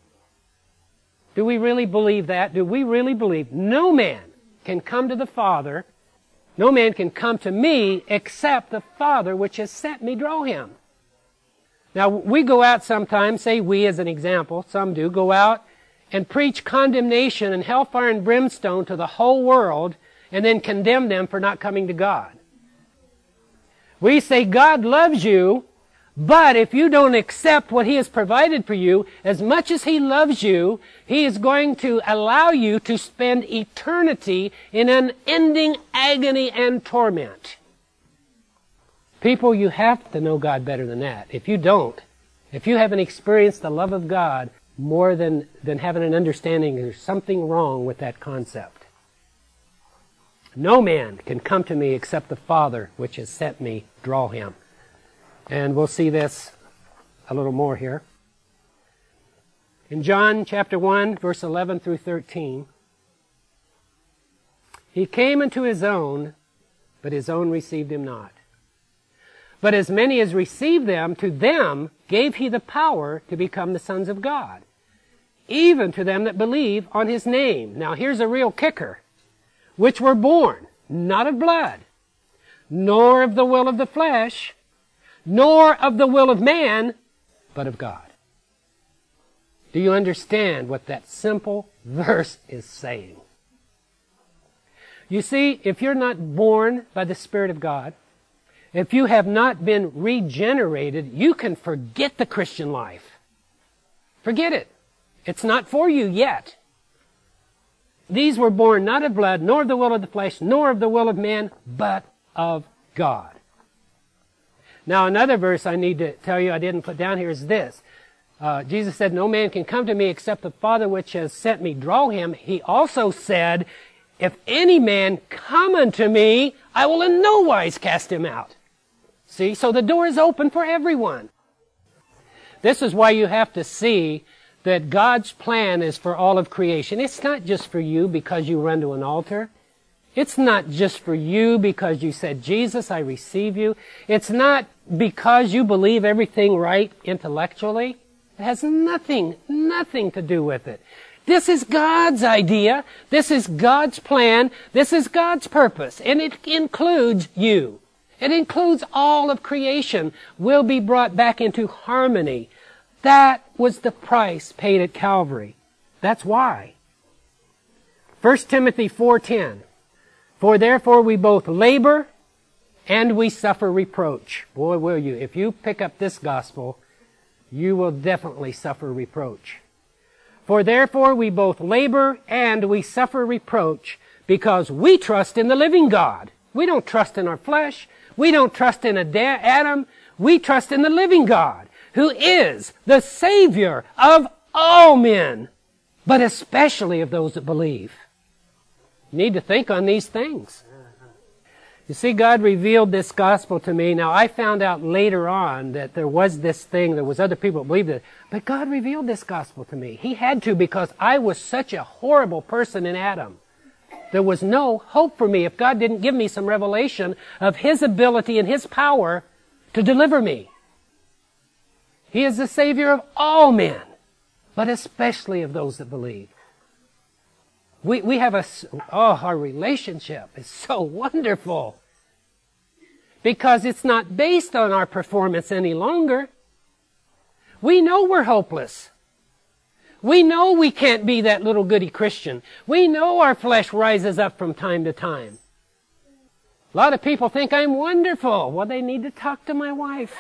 B: Do we really believe that? Do we really believe no man can come to the Father, no man can come to me except the Father which has sent me draw him? Now, we go out sometimes, say we as an example, some do, go out and preach condemnation and hellfire and brimstone to the whole world and then condemn them for not coming to God. We say God loves you, but if you don't accept what He has provided for you, as much as He loves you, He is going to allow you to spend eternity in unending agony and torment. People, you have to know God better than that. If you don't, if you haven't experienced the love of God more than having an understanding, there's something wrong with that concept. No man can come to me except the Father which has sent me draw him. And we'll see this a little more here. In John chapter 1, verse 11 through 13, He came unto His own, but His own received Him not. But as many as received them, to them gave He the power to become the sons of God, even to them that believe on His name. Now here's a real kicker. Which were born, not of blood, nor of the will of the flesh, nor of the will of man, but of God. Do you understand what that simple verse is saying? You see, if you're not born by the Spirit of God, if you have not been regenerated, you can forget the Christian life. Forget it. It's not for you yet. These were born not of blood, nor of the will of the flesh, nor of the will of man, but of God. Now, another verse I need to tell you I didn't put down here is this. Jesus said, "No man can come to me except the Father which has sent me draw him." He also said, "If any man come unto me, I will in no wise cast him out." See, so the door is open for everyone. This is why you have to see that God's plan is for all of creation. It's not just for you because you run to an altar. It's not just for you because you said, "Jesus, I receive you." It's not because you believe everything right intellectually. It has nothing to do with it. This is God's idea. This is God's plan. This is God's purpose. And it includes you. It includes all of creation will be brought back into harmony. That was the price paid at Calvary. That's why. 1 Timothy 4:10. "For therefore we both labor and we suffer reproach." Boy, will you. If you pick up this gospel, you will definitely suffer reproach. "For therefore we both labor and we suffer reproach because we trust in the living God." We don't trust in our flesh. We don't trust in Adam. We trust in the living God, who is the Savior of all men, but especially of those that believe. You need to think on these things. You see, God revealed this gospel to me. Now, I found out later on that there was this thing, there was other people that believed it, but God revealed this gospel to me. He had to, because I was such a horrible person in Adam. There was no hope for me if God didn't give me some revelation of His ability and His power to deliver me. He is the Savior of all men, but especially of those that believe. We have our relationship is so wonderful because it's not based on our performance any longer. We know we're hopeless. We know we can't be that little goody Christian. We know our flesh rises up from time to time. A lot of people think I'm wonderful. Well, they need to talk to my wife.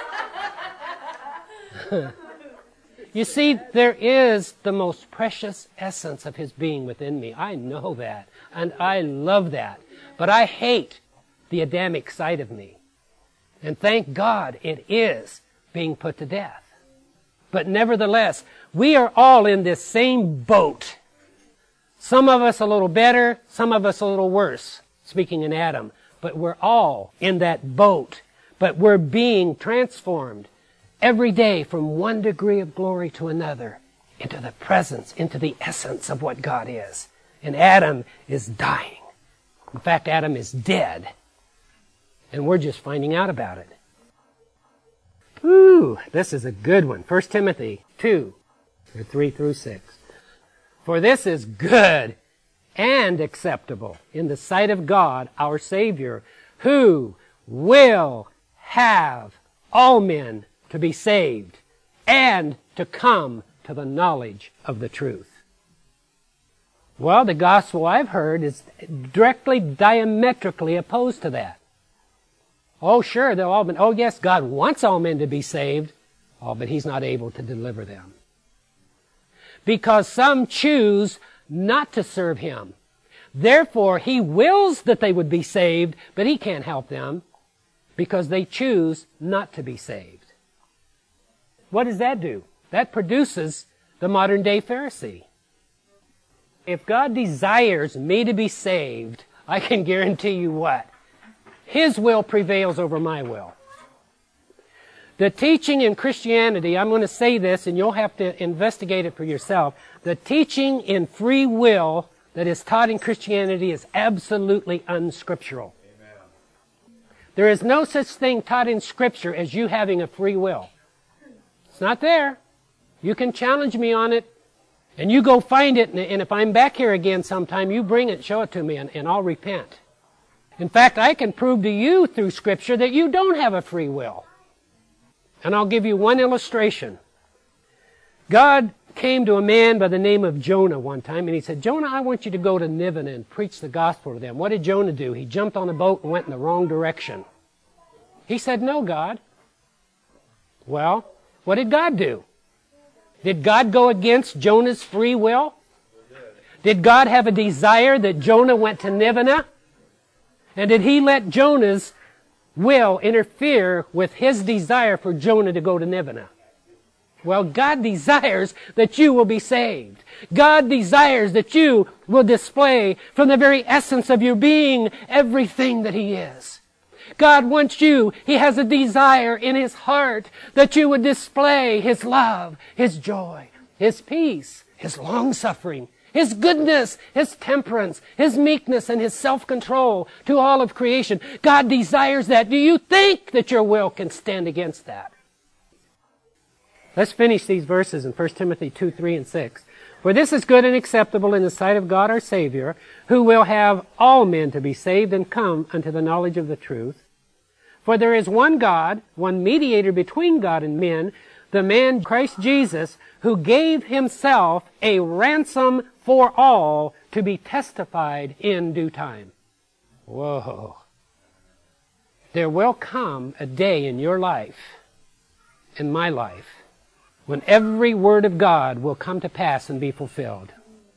B: You see, there is the most precious essence of His being within me. I know that, and I love that. But I hate the Adamic side of me. And thank God it is being put to death. But nevertheless, we are all in this same boat. Some of us a little better, some of us a little worse, speaking in Adam. But we're all in that boat. But we're being transformed every day from one degree of glory to another into the presence, into the essence of what God is. And Adam is dying. In fact, Adam is dead. And we're just finding out about it. Ooh, this is a good one. 1 Timothy 2, 3 through 6. "For this is good and acceptable in the sight of God, our Savior, who will have all men to be saved and to come to the knowledge of the truth." Well, the gospel I've heard is directly, diametrically opposed to that. Oh, sure, they'll all be, oh yes, God wants all men to be saved. Oh, but He's not able to deliver them. Because some choose not to serve Him. Therefore, He wills that they would be saved, but He can't help them because they choose not to be saved. What does that do? That produces the modern day Pharisee. If God desires me to be saved, I can guarantee you what? His will prevails over my will. The teaching in Christianity, I'm going to say this and you'll have to investigate it for yourself. The teaching in free will that is taught in Christianity is absolutely unscriptural. Amen. There is no such thing taught in Scripture as you having a free will. It's not there. You can challenge me on it and you go find it, and if I'm back here again sometime, you bring it, show it to me, and I'll repent. In fact, I can prove to you through Scripture that you don't have a free will. And I'll give you one illustration. God came to a man by the name of Jonah one time, and he said, Jonah, I want you to go to Nineveh and preach the gospel to them. What did Jonah do? He jumped on a boat and went in the wrong direction. He said, no, God. Well, what did God do? Did God go against Jonah's free will? Did God have a desire that Jonah went to Nineveh? And did he let Jonah's will interfere with his desire for Jonah to go to Nineveh? Well, God desires that you will be saved. God desires that you will display from the very essence of your being everything that He is. God wants you, He has a desire in His heart that you would display His love, His joy, His peace, His long-suffering, His goodness, His temperance, His meekness, and His self-control to all of creation. God desires that. Do you think that your will can stand against that? Let's finish these verses in 1 Timothy 2, 3, and 6. For this is good and acceptable in the sight of God our Savior, who will have all men to be saved and come unto the knowledge of the truth. For there is one God, one mediator between God and men, the man Christ Jesus, who gave Himself a ransom for all to be testified in due time. Whoa. There will come a day in your life, in my life, when every word of God will come to pass and be fulfilled.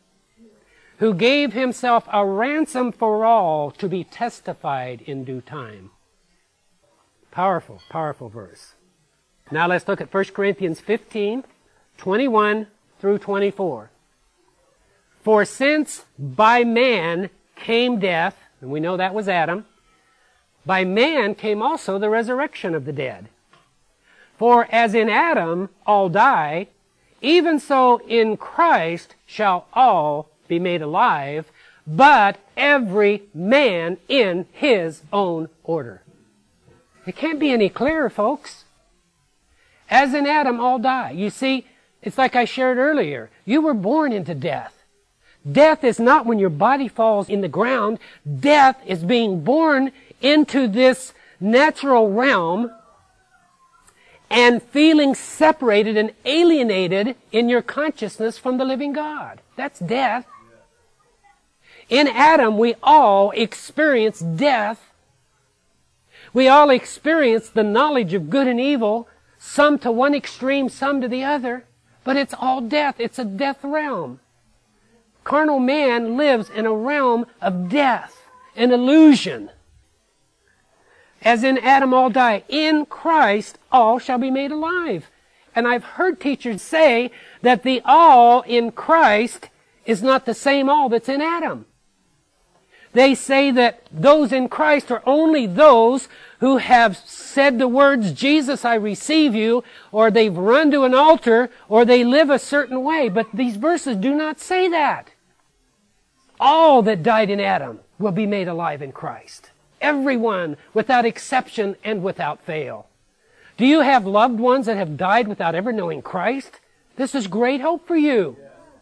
B: Who gave Himself a ransom for all to be testified in due time. Powerful, powerful verse. Now let's look at 1 Corinthians 15, 21 through 24. For since by man came death, and we know that was Adam, by man came also the resurrection of the dead. For as in Adam all die, even so in Christ shall all be made alive, but every man in his own order. It can't be any clearer, folks. As in Adam all die. You see, it's like I shared earlier. You were born into death. Death is not when your body falls in the ground. Death is being born into this natural realm and feeling separated and alienated in your consciousness from the living God. That's death. In Adam, we all experience death. We all experience the knowledge of good and evil, some to one extreme, some to the other, but it's all death. It's a death realm. Carnal man lives in a realm of death, an illusion. As in Adam all die, in Christ all shall be made alive. And I've heard teachers say that the all in Christ is not the same all that's in Adam. They say that those in Christ are only those who have said the words, Jesus, I receive you, or they've run to an altar, or they live a certain way. But these verses do not say that. All that died in Adam will be made alive in Christ. Everyone, without exception and without fail. Do you have loved ones that have died without ever knowing Christ? This is great hope for you.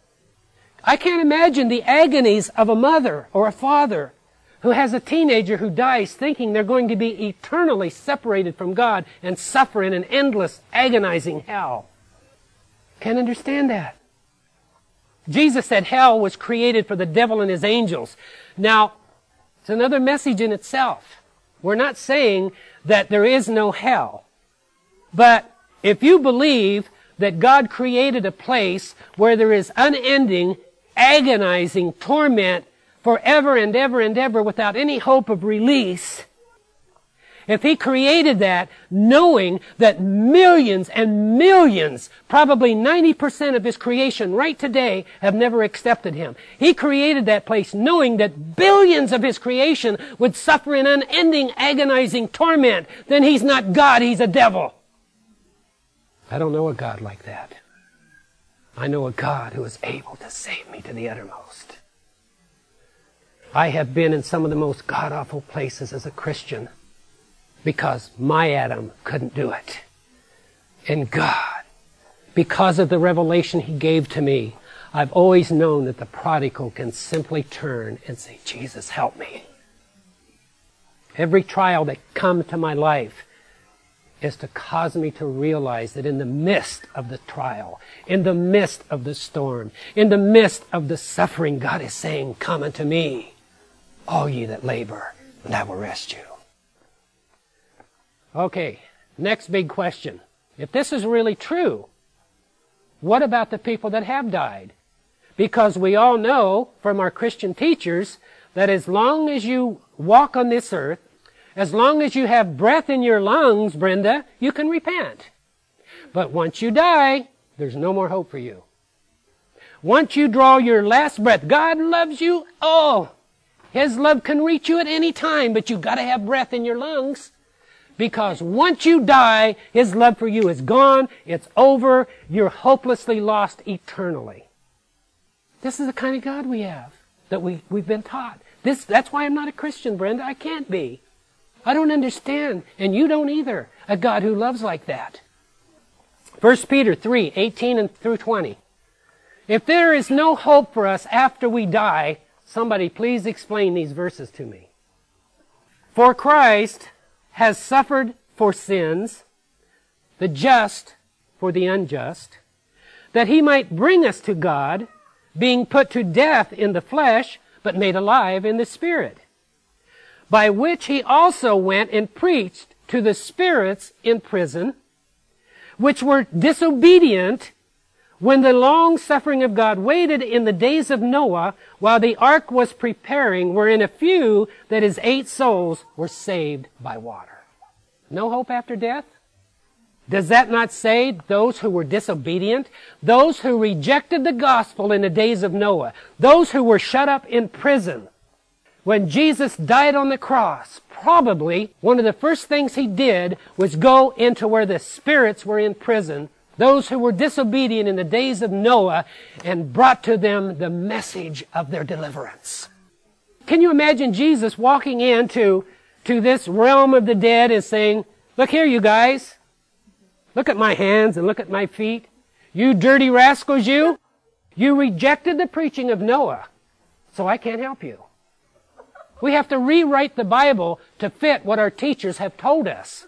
B: I can't imagine the agonies of a mother or a father who has a teenager who dies thinking they're going to be eternally separated from God and suffer in an endless, agonizing hell. Can't understand that. Jesus said hell was created for the devil and his angels. Now, it's another message in itself. We're not saying that there is no hell. But if you believe that God created a place where there is unending, agonizing torment forever and ever and ever without any hope of release, if He created that knowing that millions and millions, probably 90% of His creation right today have never accepted Him. He created that place knowing that billions of His creation would suffer in unending, agonizing torment. Then He's not God, He's a devil. I don't know a God like that. I know a God who is able to save me to the uttermost. I have been in some of the most god-awful places as a Christian because my Adam couldn't do it. And God, because of the revelation He gave to me, I've always known that the prodigal can simply turn and say, Jesus, help me. Every trial that comes to my life is to cause me to realize that in the midst of the trial, in the midst of the storm, in the midst of the suffering, God is saying, come unto me, all ye that labor, and I will rest you. Okay, next big question. If this is really true, what about the people that have died? Because we all know from our Christian teachers that as long as you walk on this earth, as long as you have breath in your lungs, Brenda, you can repent. But once you die, there's no more hope for you. Once you draw your last breath, God loves you. Oh, His love can reach you at any time, but you've got to have breath in your lungs. Because once you die, His love for you is gone. It's over. You're hopelessly lost eternally. This is the kind of God we have, that we've been taught. That's why I'm not a Christian, Brenda. I can't be. I don't understand, and you don't either, a God who loves like that. 1 Peter 3, 18 through 20. If there is no hope for us after we die, somebody please explain these verses to me. For Christ has suffered for sins, the just for the unjust, that He might bring us to God, being put to death in the flesh, but made alive in the Spirit, by which He also went and preached to the spirits in prison, which were disobedient when the long suffering of God waited in the days of Noah while the ark was preparing, wherein a few, that is 8 souls, were saved by water. No hope after death? Does that not say those who were disobedient? Those who rejected the gospel in the days of Noah? Those who were shut up in prison? When Jesus died on the cross, probably one of the first things He did was go into where the spirits were in prison, those who were disobedient in the days of Noah, and brought to them the message of their deliverance. Can you imagine Jesus walking into this realm of the dead and saying, look here, you guys. Look at my hands and look at my feet. You dirty rascals, you. You rejected the preaching of Noah, so I can't help you. We have to rewrite the Bible to fit what our teachers have told us.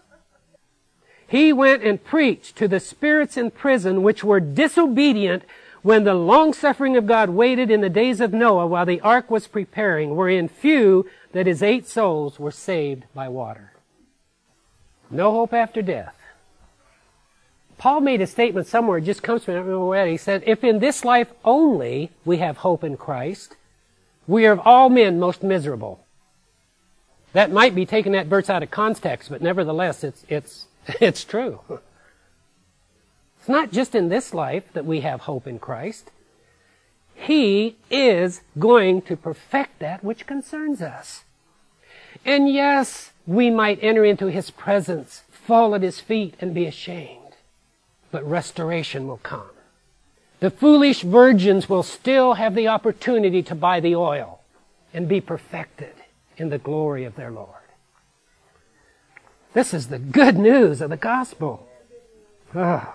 B: He went and preached to the spirits in prison which were disobedient when the long suffering of God waited in the days of Noah while the ark was preparing, wherein few, that is 8 souls, were saved by water. No hope after death. Paul made a statement somewhere, it just comes to me, I don't remember where. He said, if in this life only we have hope in Christ, we are of all men most miserable. That might be taking that verse out of context, but nevertheless, it's true. It's not just in this life that we have hope in Christ. He is going to perfect that which concerns us. And yes, we might enter into His presence, fall at His feet, and be ashamed. But restoration will come. The foolish virgins will still have the opportunity to buy the oil and be perfected in the glory of their Lord. This is the good news of the gospel. Oh.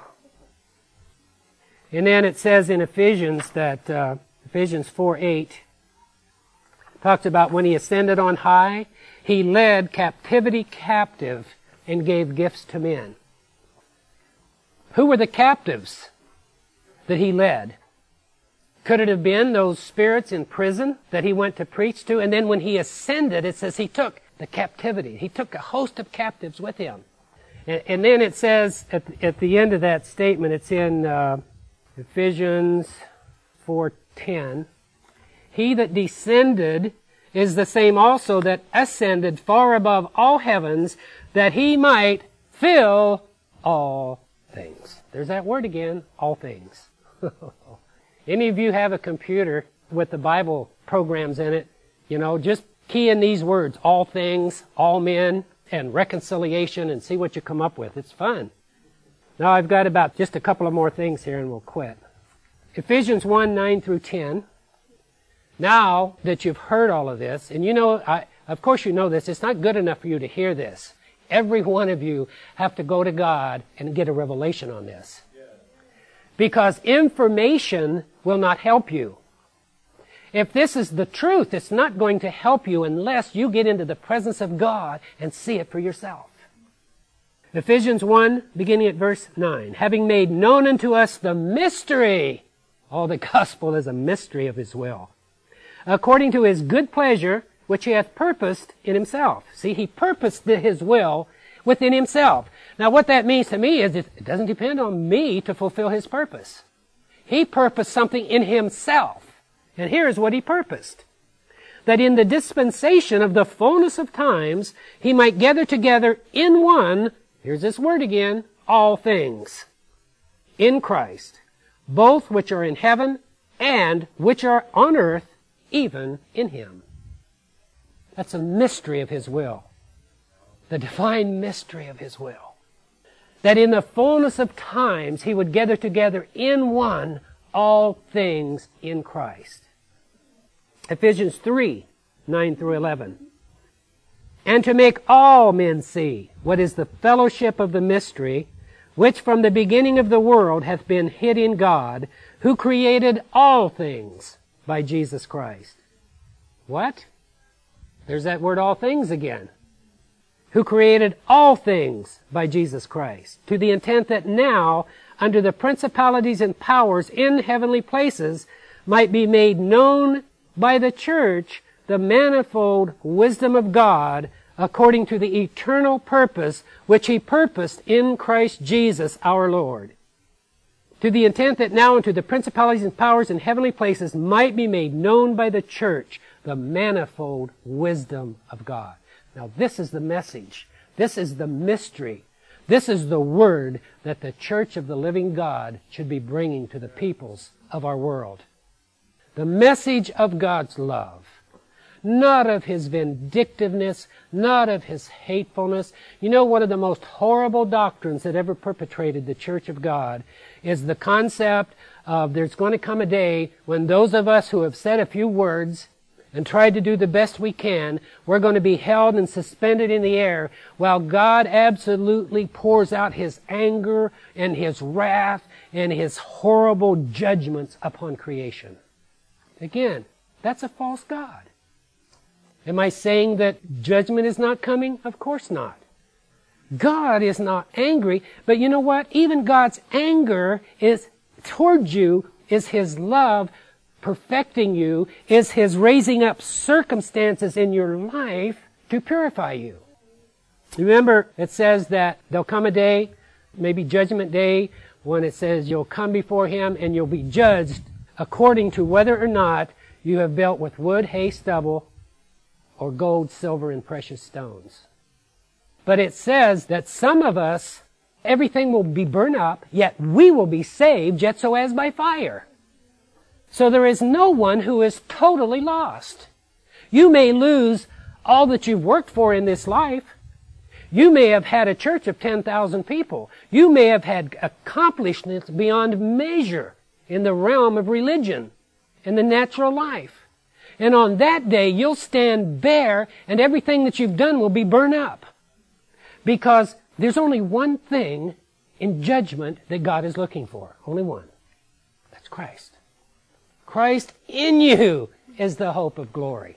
B: And then it says in Ephesians that, Ephesians 4:8, talks about when He ascended on high, He led captivity captive and gave gifts to men. Who were the captives that He led? Could it have been those spirits in prison that He went to preach to? And then when He ascended, it says He took the captivity. He took a host of captives with Him. And then it says at the end of that statement, it's in Ephesians 4:10, He that descended is the same also that ascended far above all heavens, that He might fill all things. There's that word again, all things. Any of you have a computer with the Bible programs in it, just key in these words, all things, all men, and reconciliation, and see what you come up with. It's fun. Now I've got about just a couple of more things here and we'll quit. Ephesians 1:9 through 10. Now that you've heard all of this, and of course you know this, it's not good enough for you to hear this. Every one of you have to go to God and get a revelation on this. Because information will not help you. If this is the truth, it's not going to help you unless you get into the presence of God and see it for yourself. Ephesians 1, beginning at verse 9. Having made known unto us the mystery. Oh, the gospel is a mystery of His will. According to His good pleasure, which He hath purposed in Himself. See, He purposed His will within Himself. Now, what that means to me is it doesn't depend on me to fulfill His purpose. He purposed something in Himself. And here's what He purposed. That in the dispensation of the fullness of times, He might gather together in one, here's this word again, all things, in Christ, both which are in heaven and which are on earth, even in Him. That's a mystery of His will. The divine mystery of His will. That in the fullness of times He would gather together in one all things in Christ. Ephesians 3, 9 through 11. And to make all men see what is the fellowship of the mystery, which from the beginning of the world hath been hid in God, who created all things by Jesus Christ. What? There's that word all things again. Who created all things by Jesus Christ, to the intent that now, under the principalities and powers in heavenly places, might be made known by the church the manifold wisdom of God, according to the eternal purpose which He purposed in Christ Jesus our Lord. To the intent that now unto the principalities and powers in heavenly places might be made known by the church the manifold wisdom of God. Now this is the message. This is the mystery. This is the word that the church of the living God should be bringing to the peoples of our world. The message of God's love. Not of His vindictiveness, not of His hatefulness. You know, one of the most horrible doctrines that ever perpetrated the Church of God is the concept of there's going to come a day when those of us who have said a few words and tried to do the best we can, we're going to be held and suspended in the air while God absolutely pours out His anger and His wrath and His horrible judgments upon creation. Again, that's a false God. Am I saying that judgment is not coming? Of course not. God is not angry, but you know what? Even God's anger is towards you, is His love perfecting you, is His raising up circumstances in your life to purify you. Remember, it says that there'll come a day, maybe Judgment Day, when it says you'll come before Him and you'll be judged according to whether or not you have built with wood, hay, stubble, or gold, silver, and precious stones. But it says that some of us, everything will be burned up, yet we will be saved, yet so as by fire. So there is no one who is totally lost. You may lose all that you've worked for in this life. You may have had a church of 10,000 people. You may have had accomplishments beyond measure in the realm of religion, in the natural life. And on that day, you'll stand bare, and everything that you've done will be burned up. Because there's only one thing in judgment that God is looking for. Only one. That's Christ. Christ in you is the hope of glory.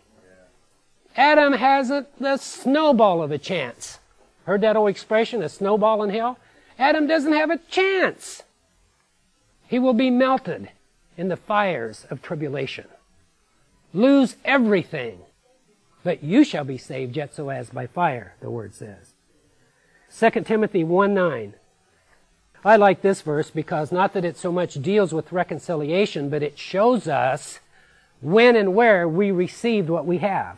B: Adam has the snowball of a chance. Heard that old expression, a snowball in hell? Adam doesn't have a chance. He will be melted in the fires of tribulation. Lose everything, but you shall be saved, yet so as by fire, the Word says. 2 Timothy 1:9. I like this verse because not that it so much deals with reconciliation, but it shows us when and where we received what we have.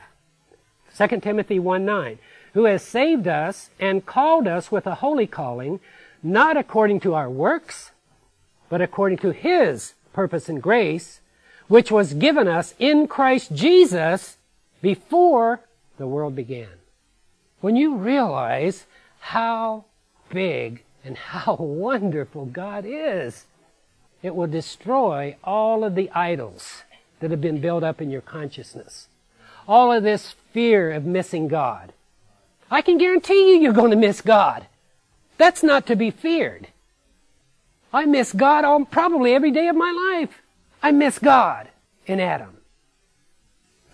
B: 2 Timothy 1:9. Who has saved us and called us with a holy calling, not according to our works, but according to His purpose and grace, which was given us in Christ Jesus before the world began. When you realize how big and how wonderful God is, it will destroy all of the idols that have been built up in your consciousness. All of this fear of missing God. I can guarantee you're going to miss God. That's not to be feared. I miss God probably every day of my life. I miss God in Adam.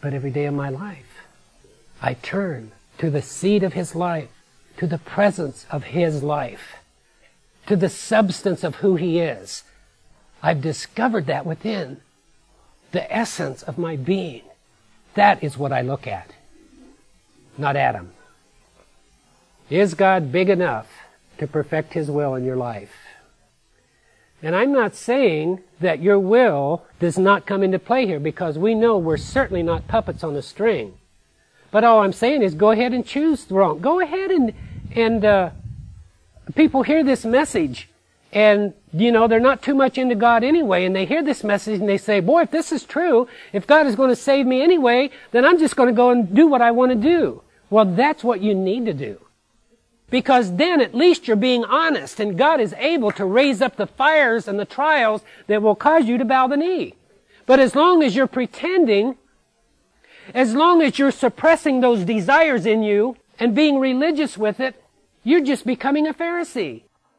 B: But every day of my life, I turn to the seed of His life, to the presence of His life, to the substance of who He is. I've discovered that within the essence of my being. That is what I look at, not Adam. Is God big enough to perfect His will in your life? And I'm not saying that your will does not come into play here, because we know we're certainly not puppets on a string. But all I'm saying is go ahead and choose wrong. Go ahead and people hear this message and, they're not too much into God anyway, and they hear this message and they say, boy, if this is true, if God is going to save me anyway, then I'm just going to go and do what I want to do. Well, that's what you need to do. Because then at least you're being honest, and God is able to raise up the fires and the trials that will cause you to bow the knee. But as long as you're pretending, as long as you're suppressing those desires in you and being religious with it, you're just becoming a Pharisee.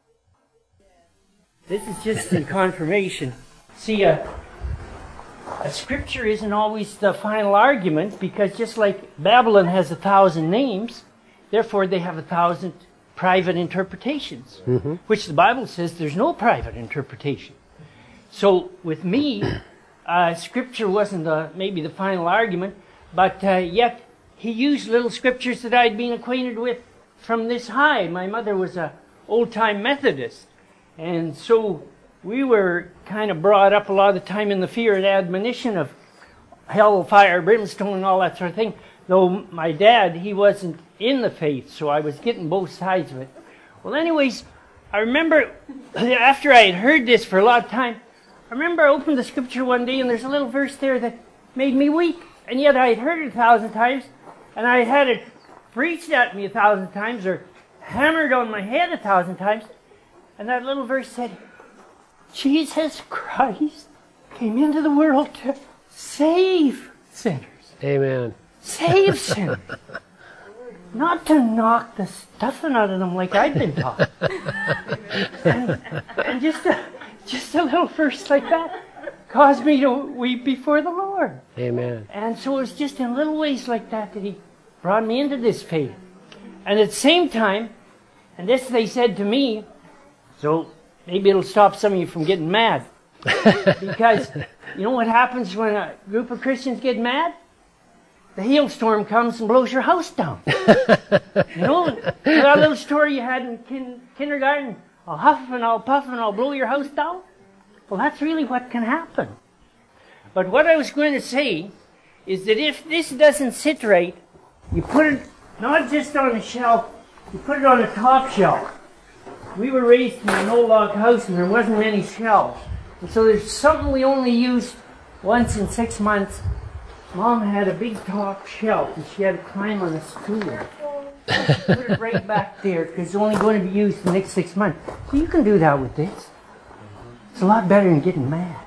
D: This is just in confirmation. See, a scripture isn't always the final argument, because just like Babylon has 1,000 names, therefore they have 1,000 private interpretations, which the Bible says there's no private interpretation. So with me, scripture wasn't maybe the final argument, but yet he used little scriptures that I'd been acquainted with from this high. My mother was a old-time Methodist, and so we were kind of brought up a lot of the time in the fear and admonition of hell, fire, brimstone, and all that sort of thing. Though my dad, he wasn't in the faith, so I was getting both sides of it. Well, anyways, I remember after I had heard this for a lot of time, I remember I opened the scripture one day and there's a little verse there that made me weep. And yet I had heard it 1,000 times, and I had it preached at me 1,000 times, or hammered on my head 1,000 times. And that little verse said, Jesus Christ came into the world to save sinners.
B: Amen.
D: Save sinners. Not to knock the stuffing out of them like I'd been taught. and just a little verse like that caused me to weep before the Lord.
B: Amen.
D: And so it was just in little ways like that that He brought me into this faith. And at the same time, and this they said to me, so maybe it'll stop some of you from getting mad. Because you know what happens when a group of Christians get mad? The hailstorm comes and blows your house down. That little story you had in kindergarten, I'll huff and I'll puff and I'll blow your house down? Well, that's really what can happen. But what I was going to say is that if this doesn't sit right, you put it not just on a shelf, you put it on a top shelf. We were raised in an old log house and there wasn't many shelves. And so there's something we only used once in 6 months. Mom had a big top shelf and she had to climb on a stool. Put it right back there because it's only going to be used the next 6 months. So you can do that with this. It's a lot better than getting mad.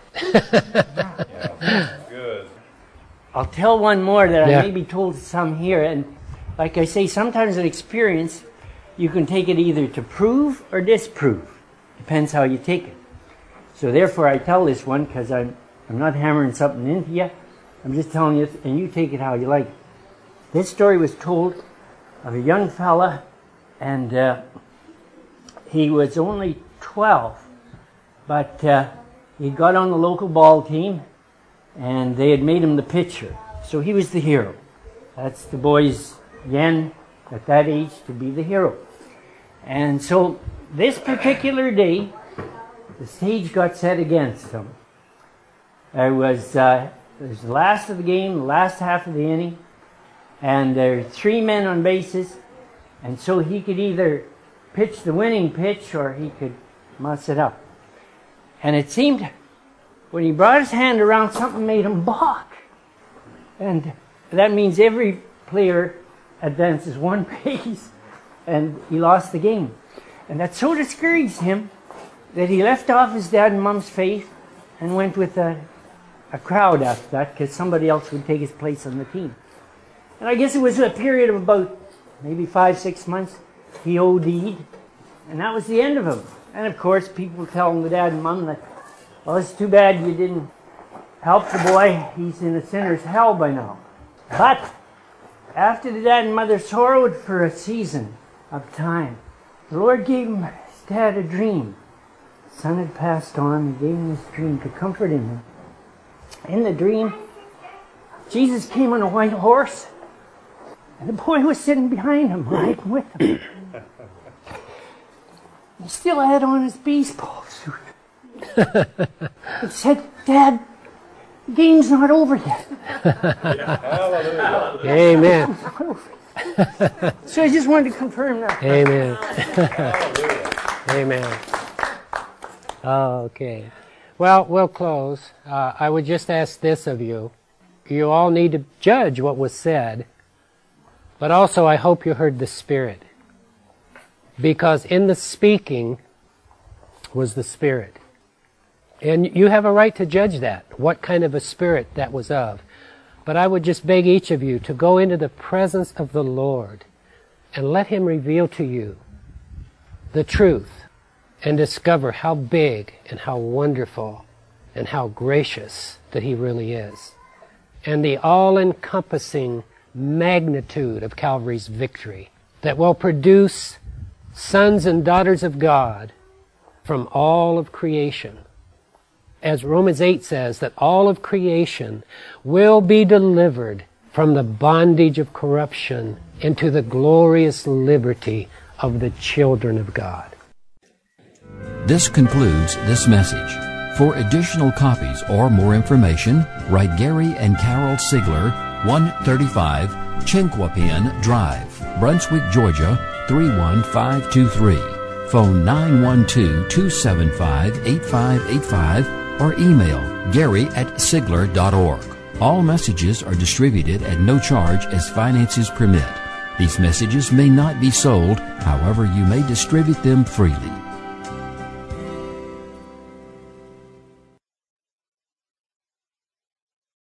C: Good.
D: I'll tell one more that I maybe told some here. And like I say, sometimes an experience, you can take it either to prove or disprove. Depends how you take it. So therefore I tell this one because I'm not hammering something into you. I'm just telling you, and you take it how you like. This story was told of a young fella, and he was only 12, but he got on the local ball team, and they had made him the pitcher. So he was the hero. That's the boy's yen at that age, to be the hero. And so this particular day, the stage got set against him. It was the last of the game, the last half of the inning, and there were 3 men on bases, and so he could either pitch the winning pitch or he could muss it up. And it seemed when he brought his hand around, something made him balk. And that means every player advances 1 base, and he lost the game. And that so discouraged him that he left off his dad and mom's faith and went with a crowd after that because somebody else would take his place on the team. And I guess it was a period of about maybe 5-6 months. He OD'd, and that was the end of him. And of course, people telling the dad and mom that, well, it's too bad you didn't help the boy. He's in a sinner's hell by now. But after the dad and mother sorrowed for a season of time, the Lord gave his dad a dream. The son had passed on and gave him this dream to comfort him. In the dream, Jesus came on a white horse, and the boy was sitting behind him, riding with him. He still had on his baseball suit. It said, "Dad, the game's not over yet."
B: Amen.
D: So I just wanted to confirm that.
B: Amen. Amen. Okay. Well, we'll close. I would just ask this of you. You all need to judge what was said, but also I hope you heard the Spirit. Because in the speaking was the Spirit. And you have a right to judge that, what kind of a spirit that was of. But I would just beg each of you to go into the presence of the Lord and let Him reveal to you the truth and discover how big and how wonderful and how gracious that He really is. And the all-encompassing magnitude of Calvary's victory that will produce sons and daughters of God from all of creation. As Romans 8 says, that all of creation will be delivered from the bondage of corruption into the glorious liberty of the children of God.
A: This concludes this message. For additional copies or more information, write Gary and Carol Sigler, 135 Chinquapin Drive, Brunswick, Georgia, 31523. Phone 912-275-8585 or email gary@sigler.org. All messages are distributed at no charge as finances permit. These messages may not be sold, however, you may distribute them freely.